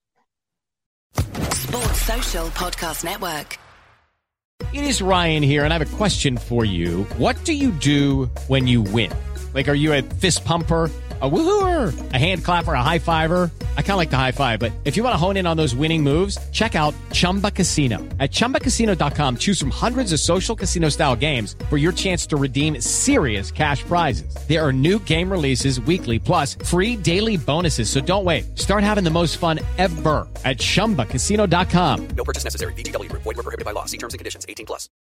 Sports Social Podcast Network. It is Ryan here, and I have a question for you. What do you do when you win? Like, are you a fist pumper, a woohooer, a hand clapper, a high fiver? I kind of like the high five, but if you want to hone in on those winning moves, check out Chumba Casino. At ChumbaCasino.com, choose from hundreds of social casino style games for your chance to redeem serious cash prizes. There are new game releases weekly, plus free daily bonuses. So don't wait. Start having the most fun ever at ChumbaCasino.com. No purchase necessary. VGW Group. Void where prohibited by law. See terms and conditions. 18+.